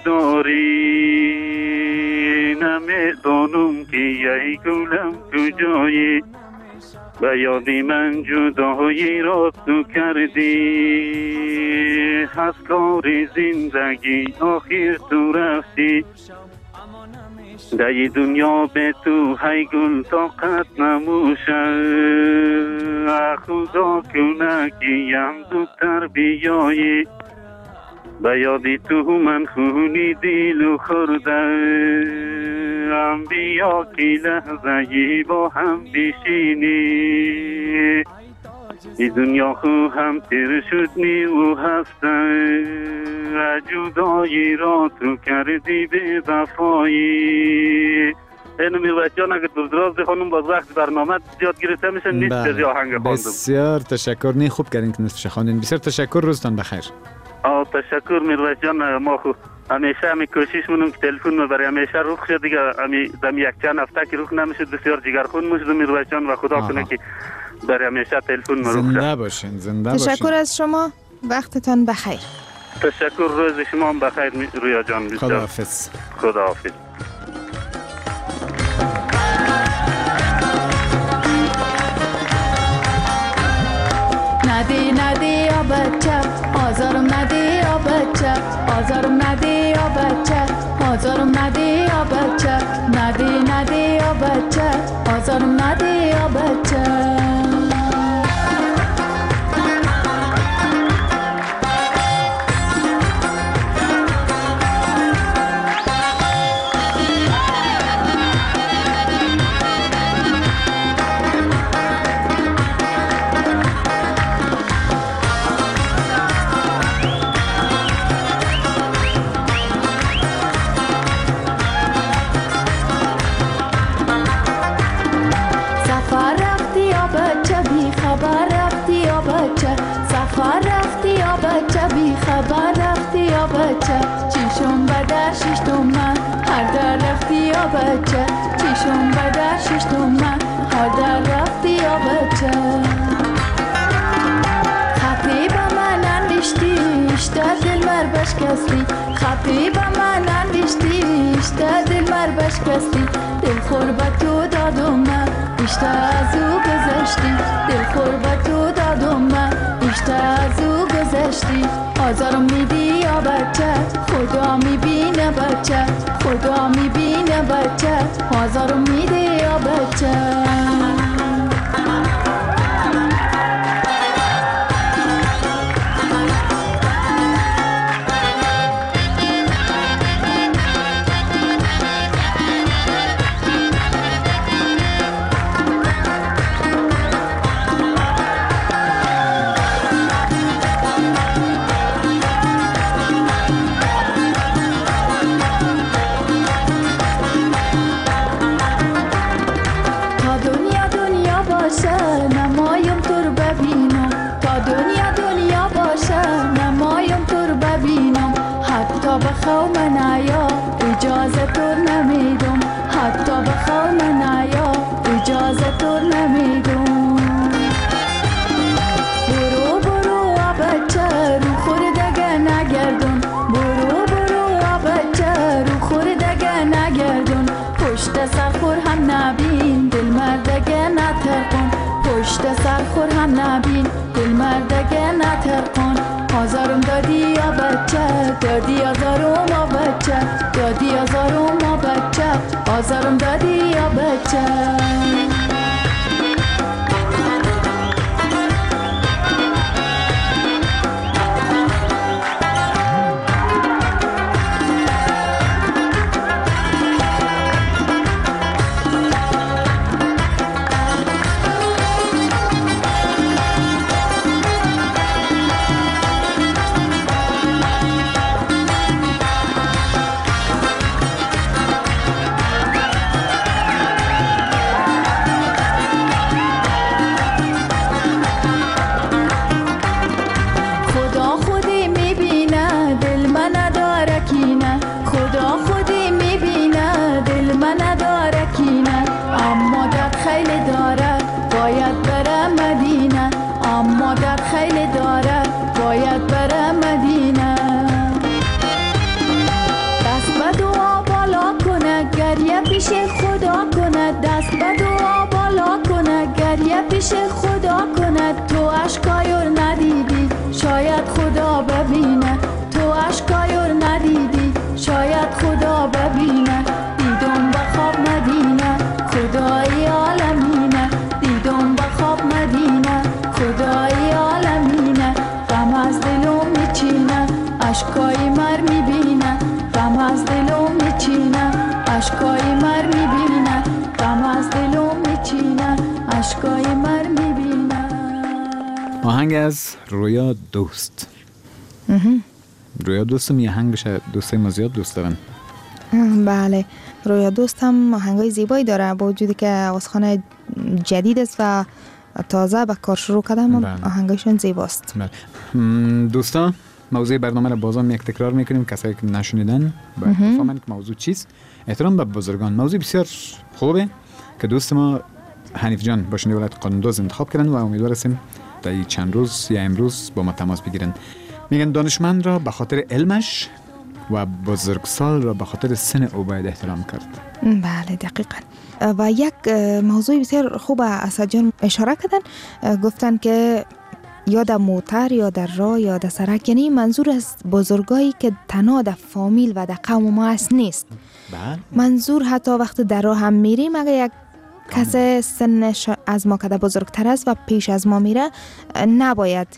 [SPEAKER 11] دیداری نمیدانم که یه گلم کجایی به یادی من جدایی را تو کردی از کار زندگی آخر تو رفتی در دنیا به تو های گل طاقت نموشه خدا کنه که یم زودتر بیایی به یادی تو من خونی دل خوردم بیا که لحظه با هم بشینی ای دنیا خو هم تیر شد نیو هسته جدایی را تو کردی به وفایی. اینو میروید جان اگر دردراز خانم باز وقت برنامه زیاد گرفته میشه نیست بزی آهنگ خواندم.
[SPEAKER 7] بسیار تشکر. نه خوب کردین که نصفش خواندین. بسیار تشکر. روزتان بخیر.
[SPEAKER 11] تشکر میروید جان. ما خو همیشه همی کوشش مونم که تلفن برای همیشه روخ شد دیگه همی یک چند هفته که روخ نمیشد بسیار جگرخون میشد میروید جان و خدا کنه که برای همیشه تلفن روخ شد.
[SPEAKER 7] زنده باشین. زنده باشین.
[SPEAKER 9] تشکر از شما. وقتتان بخیر.
[SPEAKER 11] تشکر. روز شما هم بخیر رویا جان.
[SPEAKER 7] خداحافظ.
[SPEAKER 11] خداحافظ.
[SPEAKER 12] ندی ندی یا بچه آزارم ندی یا بچه آزارم ندی یا بچه آزارم ندی یا بچه ندی ندی یا بچه آزارم ندی یا بچه چیشم بدر ششتم من هر در رفتی یا بچه چیشم بدر ششتم من هر در رفتی یا بچه خطی با من انوشتی اشتا دل مر بشکستی خطی با من انوشتی اشتا دل مر بشکستی دل خور به تو دادم من اشتا از او گذشتی دل خور به تو دادم من اشتا از او گذشتی آزارم میدی یا بچه خدا میبینه بچه خدا میبینه بچه آزارم میدی یا بچه بخواه من آیا اجازه تور نمیدم حتی بخواه من آیا اجازه تور نمیدم برو برو بچه رو خوردگه نگردون برو برو بچه رو خوردگه نگردون پشت سر خور هم نبین دل مردگه نترکن پشت سر خور هم نبین دل مردگه نترکن آزارم دادی یا بچه دادی آزارم یا بچه دادی آزارم یا بچه آزارم دادی یا بچه پیش خدا کند، دست به دعا بالا کند، گریه پیش خدا کند. تو اشکایور ندیدی شاید خدا ببینه، تو اشکایور ندیدی شاید خدا ببینه. دیدم به خواب مدینه خدای عالمینه، دیدم به خواب مدینه خدای عالمینه. غم از دلم میچینه اشکای مر میبینه، غم از دلم میچینه اشکای مر میبینه، غم از دلم میچینه اشکای مر میبینه.
[SPEAKER 7] آهنگ از رویا دوست. رویا دوستم یه آهنگ بشه، دوستای ما زیاد دوست دارن.
[SPEAKER 9] بله، رویا دوست هم آهنگای زیبایی داره، با وجودی که آوازخوان جدید است و تازه به کار شروع کردم. آهنگایشون زیباست.
[SPEAKER 7] دوستان موضوع برنامه را بازم یک تکرار میکنیم، کسایی که نشنیدن باید بفهمن که موضوع چیست. احترام به بزرگان موضوع بسیار خوبه که دوست ما حنیف جان باشنده ولایت قانوندوز انتخاب کردن و امیدوار هستیم در چند روز یا امروز با ما تماس بگیرن. میگن دانشمند را به خاطر علمش و بزرگسال را به خاطر سن او باید احترام کرد.
[SPEAKER 9] بله دقیقاً. و یک موضوع بسیار خوب اسد جان اشاره کردن، گفتن که یا در موتر یا در راه یا در سرک، یعنی منظور از بزرگایی که تنها در فامیل و در قوم ما هست نیست. منظور حتی وقت در راه هم میریم، اگر یک کس سنش از ما که بزرگتر است و پیش از ما میره، نباید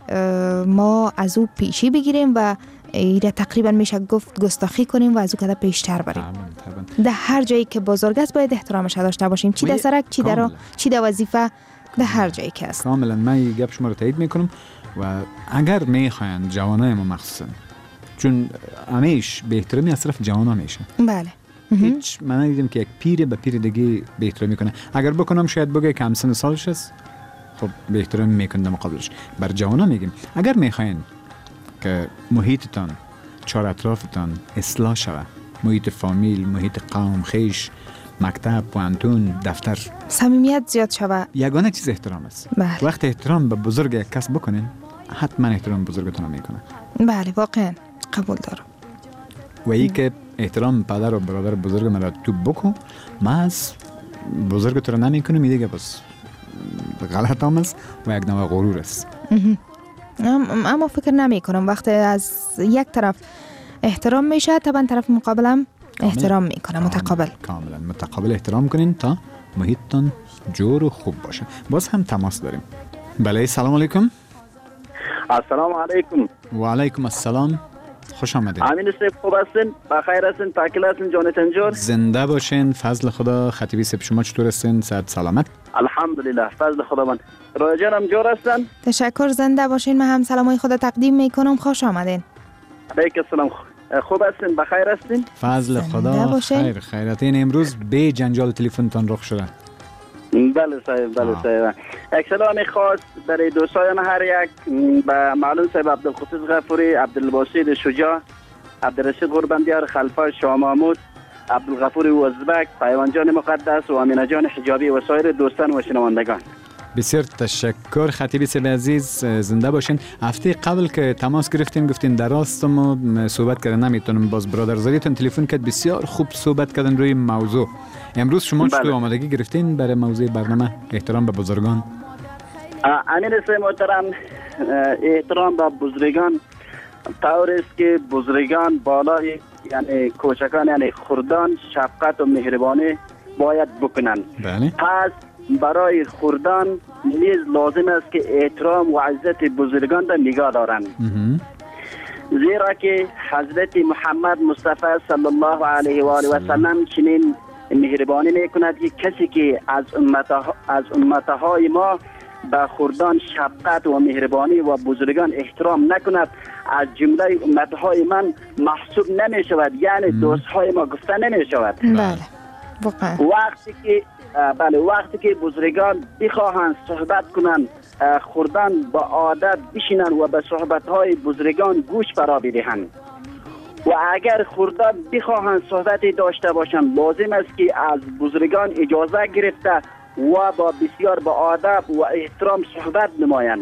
[SPEAKER 9] ما از او پیشی بگیریم و ایره تقریبا میشه گفت گستاخی کنیم و از او که پیشتر بریم. در هر جایی که بزرگ است باید احترامش داشته باشیم، چی در سرک، چی در راه، چی در وظیفه، در هر جایی که است.
[SPEAKER 7] کاملا من این گپ شما رو تایید میکنم. و اگر میخواین جوانای ما مخصوصا، چون همیش به احترامی از طرف جوانا میشه.
[SPEAKER 9] بله.
[SPEAKER 7] هیچ من ندیدم که یک پیر به پیر دیگه به احترامی کنه. اگر بکنم شاید بگه که همسن سالش است، خب به احترامی میکنه مقابلش. بر جوانا میگیم اگر میخواین که محیطتان، چهار اطرافتان اصلاح شود، محیط فامیل، محیط قوم، خیش، مکتب، پوانتون، دفتر،
[SPEAKER 9] صمیمیت زیاد شود،
[SPEAKER 7] یگانه چیز احترام است.
[SPEAKER 9] بله.
[SPEAKER 7] وقت احترام به بزرگ یک کس بکنین، حتما احترام بزرگتون رو میکنه.
[SPEAKER 9] بله واقعا قبول دارم.
[SPEAKER 7] و ای که احترام پدر و برادر بزرگ مرا تو بکن، من از بزرگ تو رو نمیکنم، میگه بس غلط هم است و یک نوع غرور است.
[SPEAKER 9] اما فکر نمی کنم وقتی از یک طرف احترام میشه، طبعا طرف مقابلم احترام میکنه. متقابل،
[SPEAKER 7] کاملا متقابل احترام کنین تا محیطتان جور و خوب باشه. باز هم تماس داریم. بله، سلام علیکم.
[SPEAKER 13] السلام علیکم.
[SPEAKER 7] و علیکم السلام. خوش آمدید.
[SPEAKER 13] امین صاحب خوب هستین؟ بخیر هستین؟ پاکل هستین؟ جانتان جور؟
[SPEAKER 7] زنده باشین. فضل خدا. خطیبی صاحب شما چطور هستین؟ صحت سلامت؟
[SPEAKER 13] الحمدلله فضل خدا. من رویا جانم جور هستن؟
[SPEAKER 9] تشکر، زنده باشین. من هم سلامای خدا تقدیم میکنم. خوش آمدین.
[SPEAKER 13] علیکم السلام. خوب هستین؟ بخیر هستین؟
[SPEAKER 7] فضل خدا. خیر خیراتین. امروز به جنجال تلفنتان رخ شده.
[SPEAKER 13] بله صاحب، بله صاحب. یک سلام خاص برای دوستان هر یک، به معلوم صاحب عبدالقدوس غفوری، عبدالباسط شجاع، عبدالرشید قربندیار، خلفای شاه محمود، عبدالغفور ازبک، پیوان جان مقدس و امینه جان حجابی و سایر دوستان و شنوندگان.
[SPEAKER 7] بسیار تشکر خطیبی صاحب عزیز، زنده باشین. هفته قبل که تماس گرفتین گفتین در راست ما صحبت کردن نمیتونم، باز برادرزادیتون تلفن کرد، بسیار خوب صحبت کردن روی موضوع. امروز شما چطور آمادگی گرفتین برای موضوع برنامه احترام به بزرگان؟
[SPEAKER 13] امین صاحب محترم، احترام به بزرگان طور است که بزرگان بالای یعنی کوچکان یعنی خردان شفقت و مهربانی باید بکنند.
[SPEAKER 7] بله.
[SPEAKER 13] پس برای خردان نیز لازم است که احترام و عزت بزرگان را نگاه دارند. زیرا که حضرت محمد مصطفی صلی الله علیه و آله و سلم چنین مهربانی میکند که کسی که از امتهای ما به خردان شفقت و مهربانی و بزرگان احترام نکند، از جمله امتهای من محسوب نمی شود، یعنی دوستهای ما گفته نمی شود.
[SPEAKER 9] بله واقعا.
[SPEAKER 13] وقتی که بزرگان بخواهند صحبت کنند، خردان با عادت بشینند و به صحبتهای بزرگان گوش فرا بدهند. و اگر خردان بخواهند صحبتی داشته باشند، لازم است که از بزرگان اجازه گرفته و با بسیار با ادب و احترام صحبت نمایند.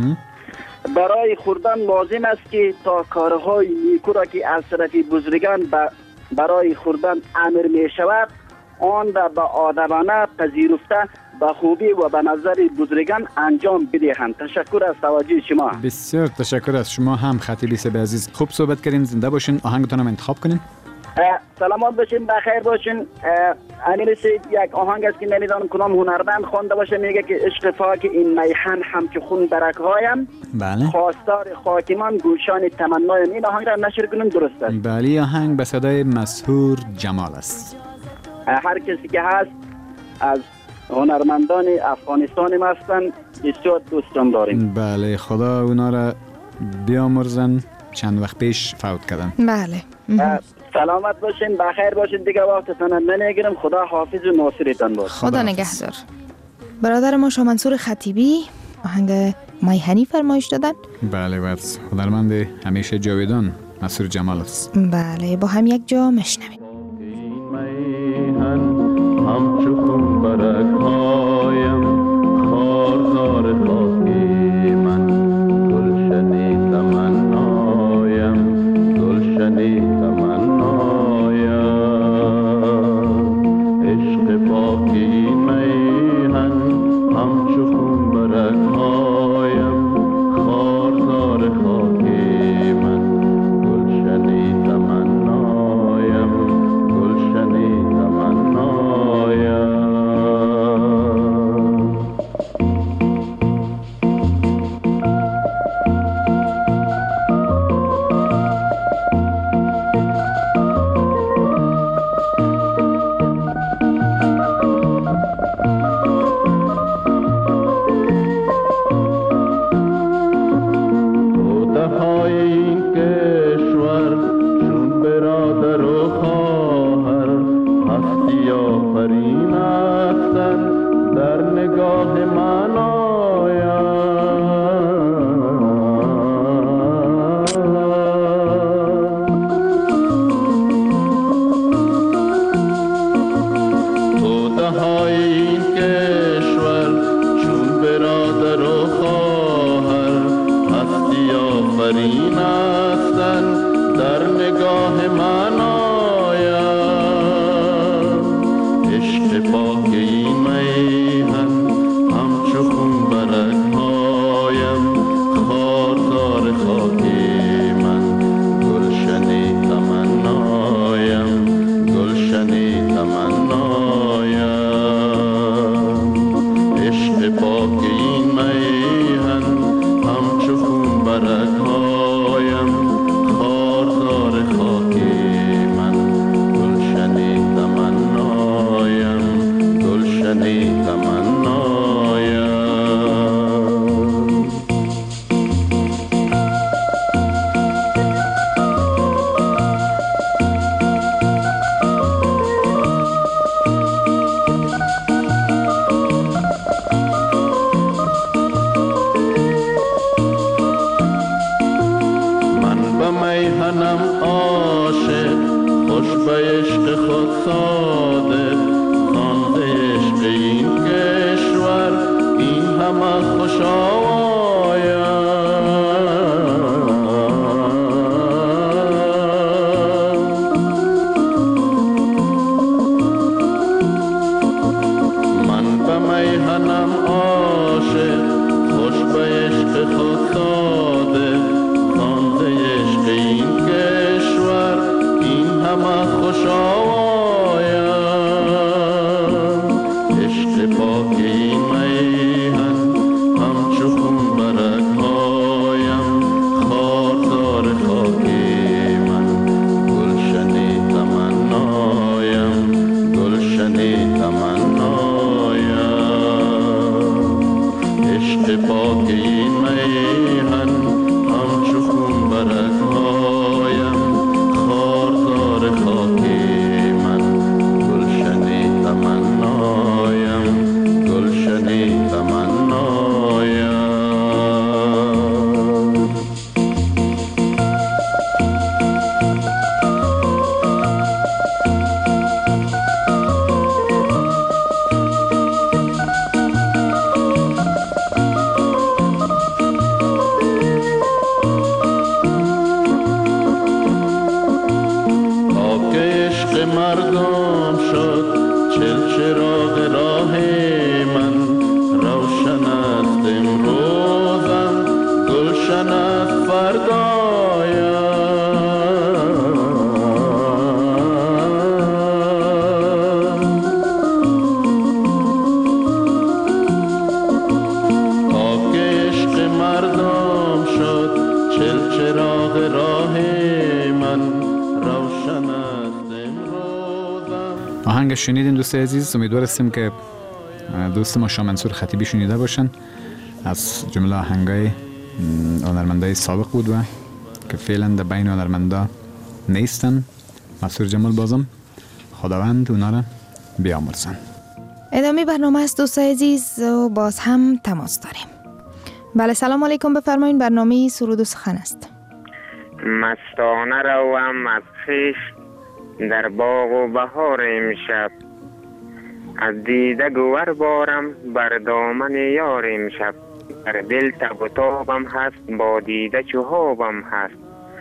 [SPEAKER 13] برای خردان لازم است که تا کارهای نیکو را که از طرف بزرگان برای خردان امر می شود آن را به آدبانه پذیرفته به خوبی و به نظر بزرگان انجام بدهند. تشکر از توجه شما.
[SPEAKER 7] بسیار تشکر از شما هم خطیبی سب عزیز. خوب صحبت کردین، زنده باشین. آهنگتون هم انتخاب کنین.
[SPEAKER 13] سلامت باشین، بخیر باشین. امیر سید یک آهنگ است که نمیدانم کدام هنرمند خوانده باشه، میگه که عشق پاک این میهن همچو خون برگ‌هایم.
[SPEAKER 7] بله.
[SPEAKER 13] خواستار خاکمان گلشان تمنایم. این آهنگ را نشر کنین درست است؟
[SPEAKER 7] بله، آهنگ به صدای مسحور جمال است.
[SPEAKER 13] هر کسی که هست از هنرمندان افغانستان ما هستند، بسیار دوستان داریم.
[SPEAKER 7] بله، خدا اونا را بیامرزن، چند وقت پیش فوت کردن.
[SPEAKER 9] بله.
[SPEAKER 13] سلامت باشین، بخیر باشین، دیگه وقتتون نمیگیرم. خدا حافظ و ناصرتان باشه.
[SPEAKER 9] خدا نگهدار. برادر ما شاه منصور خطیبی آهنگ میهنی فرمایش دادن.
[SPEAKER 7] بله، و هنرمند همیشه جاویدان مسحور جمال است.
[SPEAKER 9] بله، با هم یک جا میشنویم.
[SPEAKER 14] همچو خون برگ‌هایم خارزار خاکی من، گلشنی تمنایم، گلشنی تمنایم. عشق پاکی میهن همچو خون برگ‌هایم خارزار خاکی من، گلشنی تمنایم، گلشنی تمنایم. چل چراغ راه من روشن است امروزم گلشن است فردایم تا که عشق مردم شد چل چراغ راه من روشن است امروزم.
[SPEAKER 7] آهنگ شنیدین دوست عزیز، امیدوار هستیم که دوست ما شاه منصور خطیبی شنیده باشن. از جمله آهنگای هنرمندای سابق بود و که فعلا در بین هنرمندا نیستن. مسعود جمال بازم خداوند اونا را بیامرزن.
[SPEAKER 9] ادامه برنامه است دوست عزیز و باز هم تماس داریم. بله سلام علیکم، بفرمایید. برنامه سرود و سخن است.
[SPEAKER 15] مستانه روم از خویش در باغ و بهار امشب، از دیده گوهر بارم بر دامن یار امشب، در دل تب و تابم هست با دیده چوهابم هست،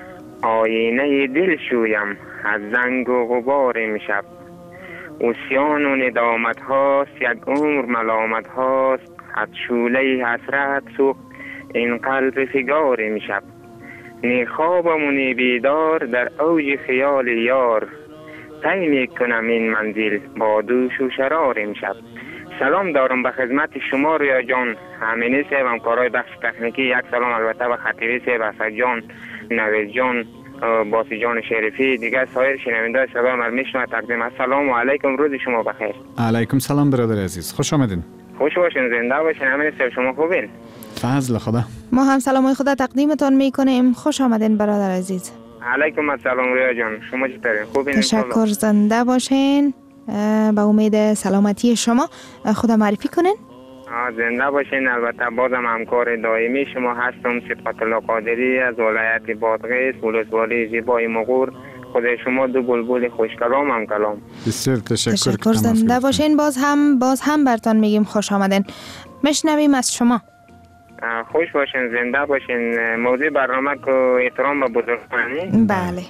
[SPEAKER 15] آینه دل شویم از زنگ و غبار امشب، عصیان و ندامت هاست یک عمر ملامت هاست، از شوله حسرت سوخت این قلب فگار امشب، نی خوابم و نی بیدار در اوج خیال یار، طی میکنم این منزل با دوش و شرار امشب. سلام دارم به خدمت شما رویا جان، همینی صاحب همکارای بخش تکنیکی، یک سلام البته به خطیبی صاحب، اسد جان، نوید جان، باسی جان شریفی، دیگر سایر شنوندگان صدای من میشنوند. تقدیم السلام و علیکم، روز شما بخیر.
[SPEAKER 7] علیکم سلام برادر عزیز، خوش آمدین.
[SPEAKER 15] خوش باشین، زنده باشین. همین صاحب شما خوبین؟
[SPEAKER 7] فضل خدا.
[SPEAKER 9] ما هم سلامای خدا تقدیمتان میکنیم. خوش آمدین برادر عزیز.
[SPEAKER 15] علیکم السلام رویا جان، شما چطورین؟ خوبین؟
[SPEAKER 9] تشکر، زنده باشین. به امید سلامتی شما خدا معرفی کنین.
[SPEAKER 15] زنده باشین. البته بازم همکار دائمی شما هستم، صفت الله قادری از ولایت بادغیس، ولسوالی زیبای مغور. خود شما دو بلبل خوش کلام هم کلام.
[SPEAKER 7] بسیار
[SPEAKER 9] تشکر، زنده باشین. باز هم برتان میگیم خوش آمدین. مشنویم از شما.
[SPEAKER 15] خوش باشین، زنده باشین. موضوع برنامه که احترام به بزرگانی.
[SPEAKER 9] بله.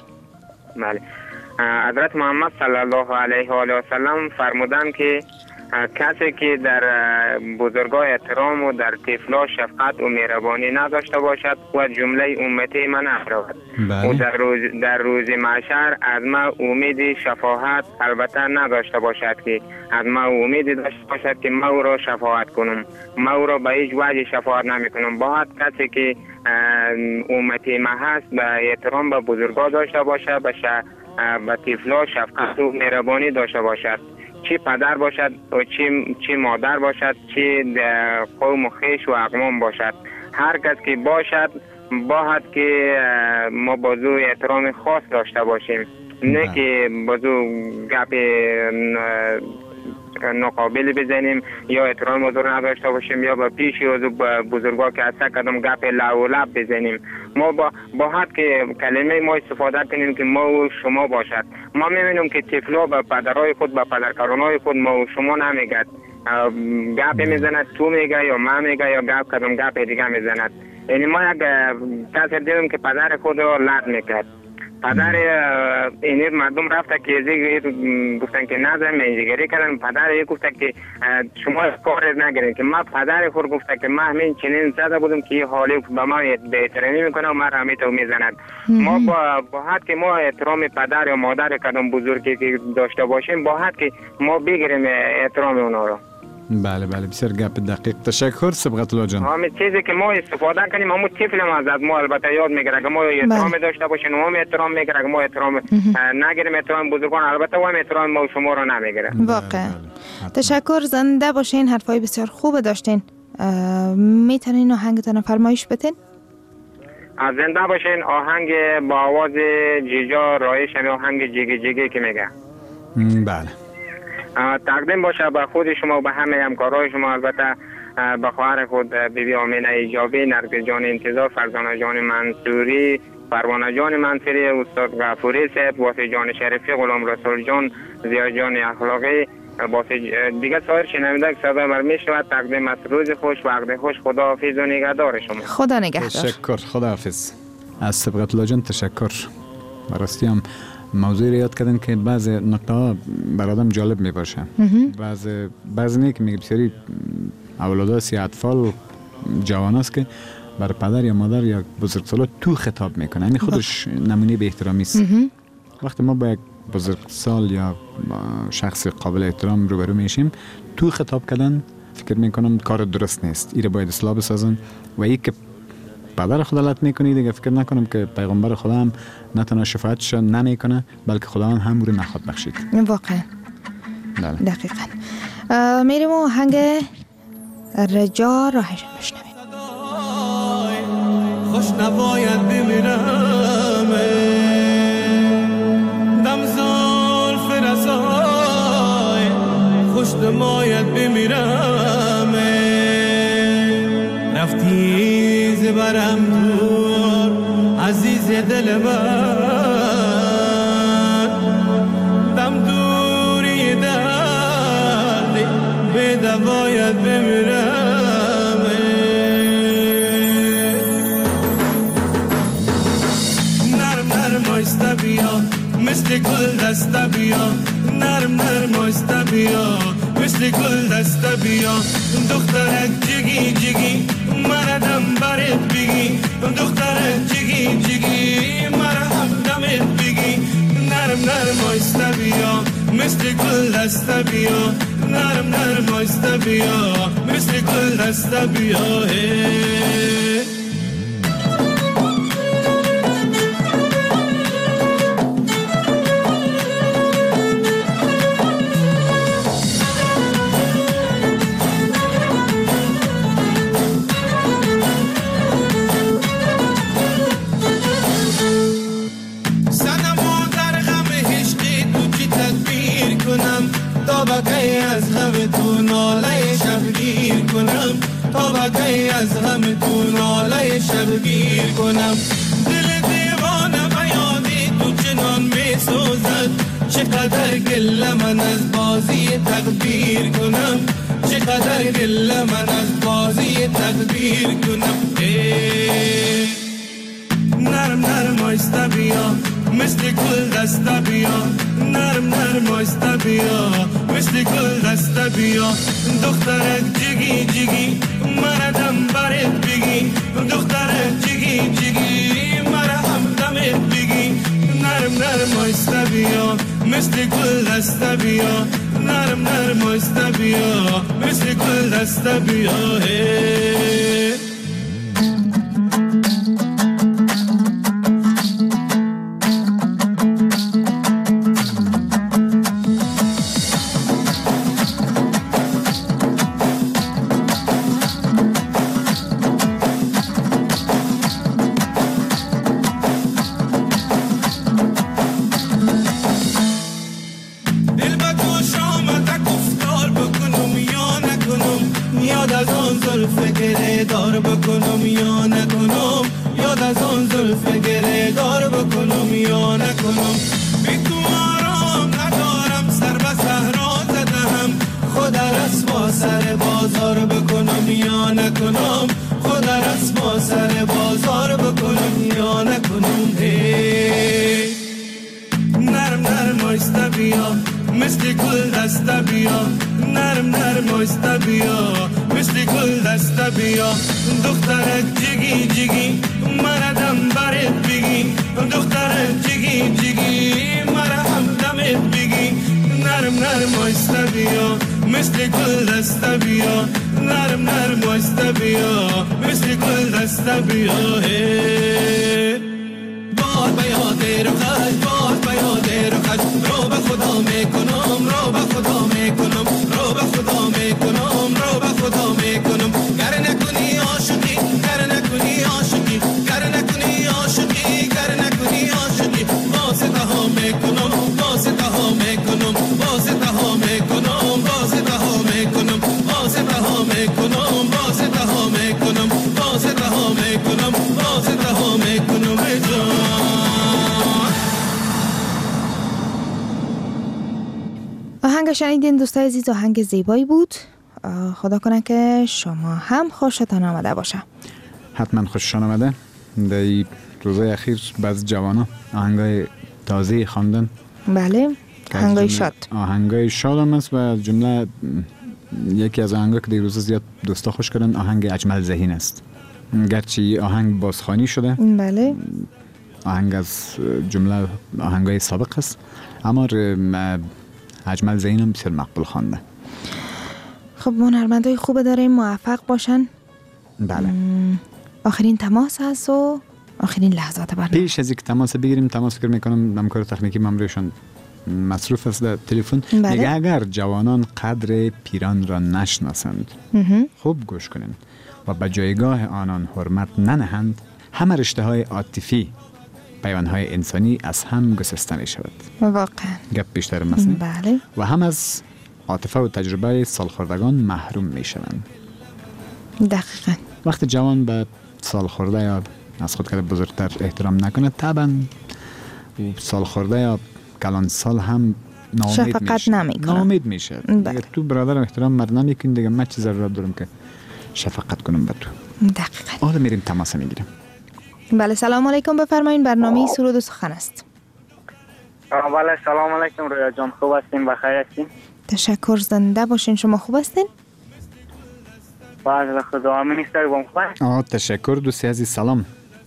[SPEAKER 15] حضرت محمد صلی الله علیه و آله و سلم فرمودند که کسی که در بزرگان احترام و در طفلا شفقت و مهربانی نداشته باشد و جمله امتی من نرود و در روز محشر از ما امید شفاعت البته نداشته باشد که از ما امید داشته باشد که ما او را شفاعت کنم. ما او را به هیچ وجه شفاعت نمی کنم. باید کسی که امتی ما هست به احترام به بزرگان داشته باشد، به طفلا شفقت و مهربانی داشته باشد، چی پدر باشد و چی مادر باشد، چی قوم و خویش و اقوام باشد. هر کس که باشد باید که ما بازو احترام خاص داشته باشیم، نه که بازو گپ ناقابل بزنیم یا احترام بزرگ نداشته باشیم یا با پیش بزرگا که هسته کدام گپ لو لب بزنیم. ما باید که کلمه ما استفاده کنیم که ما و شما باشد. ما میبینیم که طفلا به پدرای خود، به پدرکارانای خود ما و شما نمیگد، گپ میزند تو میگه یا ما میگه یا گپ کدام گپ دیگه میزند. یعنی ما یک کسی دیدیم که پدر خود را لد میکرد. پدر این مردم رفته که گفتن که نظر منجیگری کردن. پدر گفته که شما کار نگیرین که ما پدر خود گفته که ما همین چنین زده بودم که حالی به ما بهترینی میکنه و ما همیتو میزند. ما باید که ما احترام پدر یا مادر کدام بزرگی که داشته باشیم باید که ما بگیریم احترام اونا رو.
[SPEAKER 7] بله بسیار گپ دقیق. تشکر صبغت الله جان.
[SPEAKER 15] همین چیزی که ما استفاده کنیم همون طفل ما از ما البته یاد میگیره که ما احترام داشته باشیم، ما احترام میگیره که ما احترام نگیریم. احترام بزرگان البته و احترام ما شما رو نمیگیره.
[SPEAKER 9] واقعا تشکر، زنده باشین. حرفای بسیار خوب داشتین. میتونین آهنگتون فرمایش بدین؟
[SPEAKER 15] زنده باشین. آهنگ با آواز جیجا رایش، آهنگ جیگی جیگی که میگه.
[SPEAKER 7] بله.
[SPEAKER 15] تقدیم باشه به خود شما و به همه همکارای شما، البته به خواهر خود بیبی آمینه ایجابی، نرگس جان انتظار، فرزانه جان منصوری، پروانه جان منصوری، استاد غفوری صاحب، باسی جان شریفی، غلام رسول جان، زیا جان اخلاقی، باسی دیگه سایر شنونده که صدا بر میشود. تقدیم است روز خوش، وقت خوش. خدا حافظ و نگهدار شما.
[SPEAKER 9] خدا نگهدار.
[SPEAKER 7] تشکر، خدا حافظ. از صبغت الله جان تشکر. براستی هم موضوع رو یاد کردن که بعض نکته ها برادم جالب می باشه. بعض نه که میگه بسیاری اولادا سی اطفال جوان است که بر پدر یا مادر یا بزرگسالا تو خطاب میکنه. یعنی خودش نمونه به احترامی است. وقتی ما با یک بزرگسال یا شخص قابل احترام روبرو میشیم، تو خطاب کردن فکر میکنم کار درست نیست. ایره باید اصلاح بسازن و ای که پدر خدا لط میکنی دیگه فکر نکنم که پیغمبر خدا هم نه تنها شفاعتش نمیکنه بلکه خداوند هم رو نخواد بخشید.
[SPEAKER 9] واقعا دقیقاً. میریم و آهنگ رجا راهشون بشنویم.
[SPEAKER 8] خوش نباید بمیرم دم زلف رسای خوش نباید بمیرم رفتی زبرم دور عزیز دل من دم دوری درد به دواید بمیرم نرم نرم آیسته بیا مثل گل دسته بیا نرم نرم آیسته بیا مثل گل دسته بیا دخترک جگی جگی مردم برت بگی دخترک جگی جگی مرهم دمت بگی نرم نرم آیسته بیا مثل گل دسته بیا نرم نرم آیسته بیا مثل گل دسته بیا از غم تو ناله شبگیر کنم تا بقی از غم تو ناله شبگیر کنم دل دیوانه بیادی تو چنان می سوزد چقدر گله من از بازی تقدیر کنم چقدر گله من از بازی تقدیر کنم نرم نرم آیسته بیا مثل گل دسته بیا نرم نرم آیسته بیا مثل گل دسته بیا دخترک جگی جگی مردم برت بگی دخترک جگی جگی مرهم دمت بگی نرم نرم آیسته بیا مثل گل دسته بیا نرم نرم آیسته بیا مثل گل دسته بیا دخترک جگی جگی مردم برت بگی دخترک جگی جگی مرهم دمت بگی نرم نرم آیسته بیا مثل گل دسته بیا نرم نرم آیسته بیا مثل گل دسته بیا باد به یاد رخش باد به یاد رخش رو به خدا میکنم رو به خدا میکنم رو به خدا میکنم رو به خدا میکنم گر نکنی عاشقی گر نکنی عاشقی گر نکنی عاشقی گر نکنی عاشقی واسطه ها میکنم واسطه ها میکنم واسطه ها میکنم واسطه ها میکنم واسطه ها میکنم واسطه ها میکنم واسطه ها میکنم واسطه ها میکنم
[SPEAKER 9] آهنگ شنیدین دوستای عزیز، آهنگ زیبایی بود. خدا کنه که شما هم خوشتان آمده باشه.
[SPEAKER 7] حتما خوششان آمده. در روزهای اخیر بعض جوانا آهنگای تازه خواندن.
[SPEAKER 9] بله، آهنگای شاد.
[SPEAKER 7] آهنگای شاد هم است و از جمله یکی از آهنگا که دیگه روز زیاد دوستا خوش کردن آهنگ اجمل ذهین است. گرچه آهنگ بازخوانی شده،
[SPEAKER 9] بله،
[SPEAKER 7] آهنگ از جمله آهنگای سابق است، اما اجمل ذهین هم بسیار مقبول خوانده.
[SPEAKER 9] خب هنرمندای خوب داریم، موفق باشن.
[SPEAKER 7] بله.
[SPEAKER 9] آخرین تماس هست و آخرین لحظات برنامه.
[SPEAKER 7] پیش از اینکه تماس بگیریم، تماس فکر میکنم همکار تکنیکی ماموریشون مصروف است در تلفن. میگه اگر جوانان قدر پیران را نشناسند خوب گوش کنند و به جایگاه آنان حرمت ننهند، همه رشته های عاطفی، پیوندهای انسانی از هم گسسته می شود.
[SPEAKER 9] واقعا
[SPEAKER 7] گپ بیشتر مثلا.
[SPEAKER 9] بله.
[SPEAKER 7] و هم از عاطفه و تجربه سالخوردگان محروم می شوند.
[SPEAKER 9] دقیقاً.
[SPEAKER 7] وقتی جوان به سالخورده یا از خود کرده بزرگتر احترام نکنه، طبعا سالخورده یا کلان سال هم
[SPEAKER 9] شفقت نمیکنه،
[SPEAKER 7] ناامید میشه. اگه تو برادرم احترام مرد نمیکنی، دیگه من چه ضرورت دارم که شفقت کنم به تو؟
[SPEAKER 9] دقیقاً.
[SPEAKER 7] حالا میریم تماس میگیریم.
[SPEAKER 9] بله، سلام علیکم، بفرمایید. برنامه سرود و سخن است.
[SPEAKER 15] بله، سلام علیکم رویا جان، خوب هستین؟ بخیر هستین؟
[SPEAKER 9] تشکر، زنده باشین. شما خوب هستین؟
[SPEAKER 15] بله خدا منیستر بام خوب.
[SPEAKER 7] تشکر دوستی عزیز، سلام.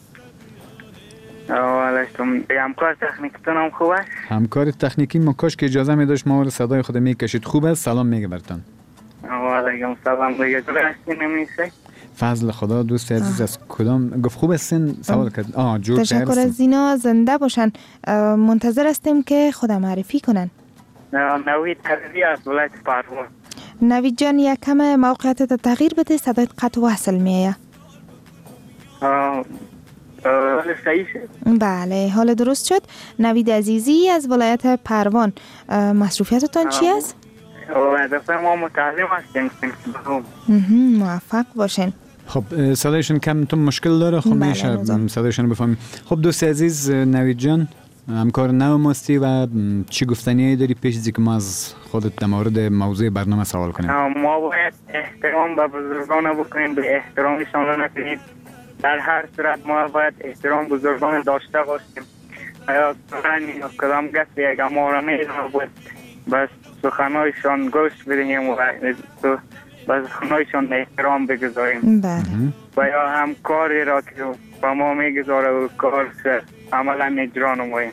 [SPEAKER 15] همکار تکنیکتون هم خوب است؟
[SPEAKER 7] همکار تکنیکی ما کاش که اجازه می داشت ما رو صدای خود میکشید. خوب است، سلام میگه برتان.
[SPEAKER 15] علیکم سلام، دیگه تو هستین نمیشه؟
[SPEAKER 7] فضل خدا. دوستی عزیز از کدام گفت خوب هستین؟ سوال کرد. جور
[SPEAKER 9] تشکر از اینا، زنده باشن. منتظر هستیم که خودم معرفی کنن.
[SPEAKER 15] نوید تردی از ولایت پروان.
[SPEAKER 9] نوید جان، یک کم موقعیتت تغییر بده، صدایت قطع و وصل میایه.
[SPEAKER 15] حال صحیح شد؟
[SPEAKER 9] بله، حال درست شد. نوید عزیزی از ولایت پروان، مصروفیتتان چی است؟
[SPEAKER 15] دفعه ما متعلم هستیم.
[SPEAKER 9] موفق باشین.
[SPEAKER 7] خب صدایشون کم تو مشکل داره؟ خب میشه صدایشون بفهمیم. خب دوست عزیز نوید جان، همکار نو ماستی و چی گفتنی داری پیش از اینکه ما از خودت در مورد موضوع برنامه سوال کنیم؟
[SPEAKER 15] ما باید احترام به بزرگان بکنیم، به احترامشان را نکنیم. در هر صورت ما باید احترام بزرگان داشته باشیم. یا کدام کسی اگر ما را میدونه بود بس سخنایشان گوش بدهیم و بس سخنایشان احترام بگذاریم. و یا هم کاری را که با ما میگذاره و کار عملا اجرا نماییم.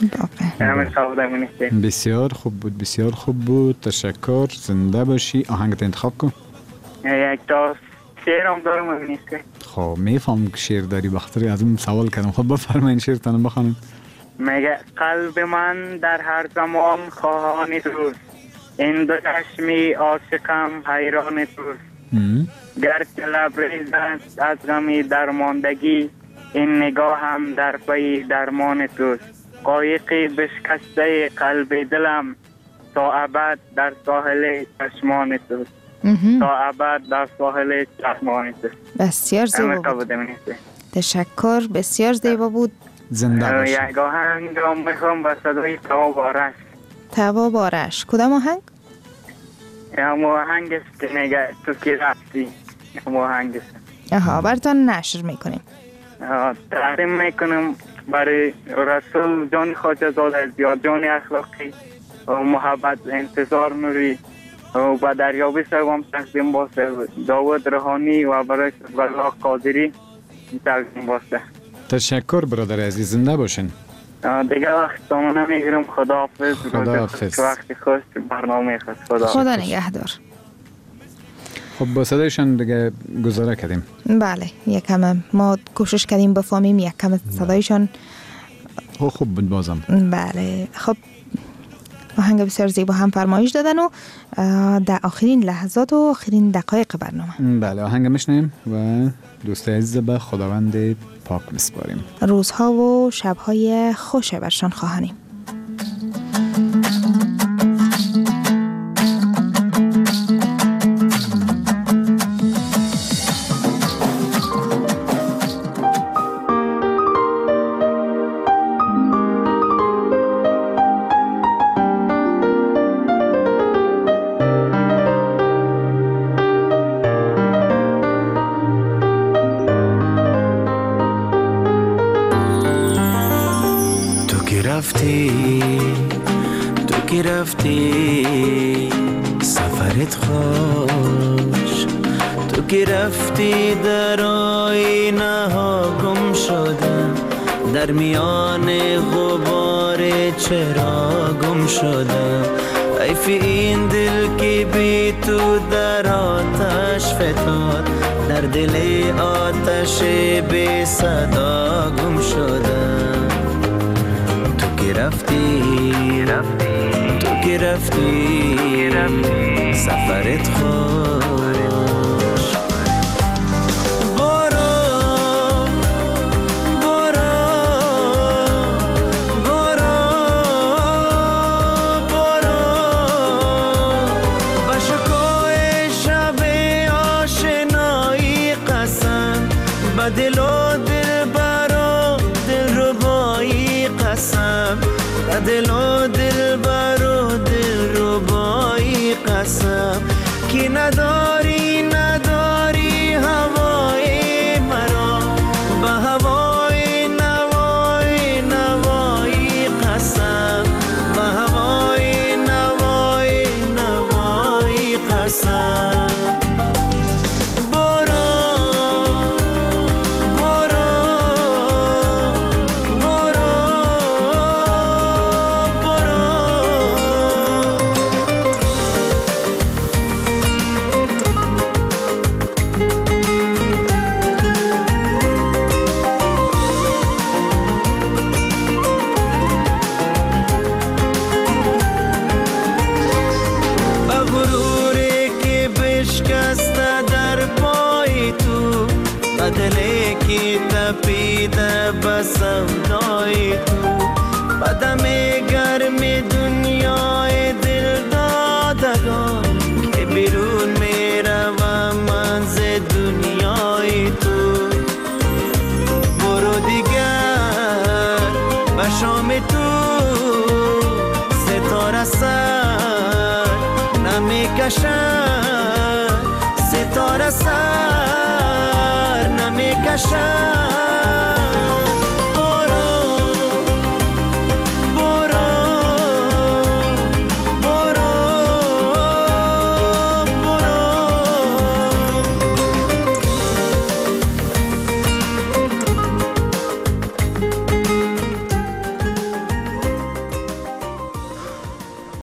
[SPEAKER 7] بسیار خوب بود، بسیار خوب بود. تشکر، زنده باشی. آهنگت انتخاب کن.
[SPEAKER 15] یک تا شعر هم دارم ببینیسته.
[SPEAKER 7] خب میفهم که شعر داری، بخاطر از اون سوال کردم. خب بفرمایین شعرتان بخوانید.
[SPEAKER 15] میگه قلب من در هر زمان خواهان توست، این دو چشمی عاشقم حیران توست. گرچه لبریز است از غمی درماندگی، این نگاه هم در پی درمان توست. قایقی بشکسته قلب دلم، تا ابد در ساحل چشمان توست. تا ابد در ساحل چشمان توست.
[SPEAKER 9] بسیار زیبا بود. تشکر، بسیار زیبا بود.
[SPEAKER 7] زنده باشی.
[SPEAKER 15] یک آهنگ را میخوام با صدای تواب آرش.
[SPEAKER 9] تواب آرش، کدام آهنگ؟
[SPEAKER 15] هم آهنگ است که میگه تو کی رفتی. هم آهنگ است.
[SPEAKER 9] براتون نشر میکنیم.
[SPEAKER 15] تقدیم میکنم برای رسول جان خواجه زاده زیاد جان اخلاقی و محبت انتظار نوری و با دریابی سوام تقدیم باسته داود روحانی و برای الله قادری تقدیم باسته.
[SPEAKER 7] تشکر برادر عزیز، زنده باشین.
[SPEAKER 15] دیگه وقت تمام نمیگیرم. خداحافظ.
[SPEAKER 7] خداحافظ.
[SPEAKER 15] وقتی خوش برنامه خوش.
[SPEAKER 9] خدا نگهدار.
[SPEAKER 7] خب با صدایشان دیگه گزاره کردیم.
[SPEAKER 9] بله، یکم ما کوشش کردیم بفهمیم یکم صدایشان.
[SPEAKER 7] خوب بود بازم.
[SPEAKER 9] بله، خب آهنگ بسیار زیبا هم فرمایش دادن و در آخرین لحظات و آخرین دقایق برنامه.
[SPEAKER 7] بله، آهنگ میشنیم و دوست عزیز به خداوند پاک میسپاریم.
[SPEAKER 9] روزها و شبهای خوش برشان خواهانیم.
[SPEAKER 8] رفتی رفتی تو که رفتی سفرت خوش تو که رفتی در آینه ها گم شدم در میان غبار چرا گم شدم حیف این دل که بی تو در آتش فتاد در دل آتش بی صدا گم شدم تو که رفتی تو که رفتی سفرت خوش دل و دل برا دل ربایی قسم دل و دل برا دل ربایی قسم که نداری هوای مرا به هوای نوای قسم به هوای نوای قسم دلی که تپیده بسم دای تو بدم گرم دنیای دل دادگان که بیرون می روم من ز دنیای تو برو دیگر به شام تو ستاره سر نمی کشم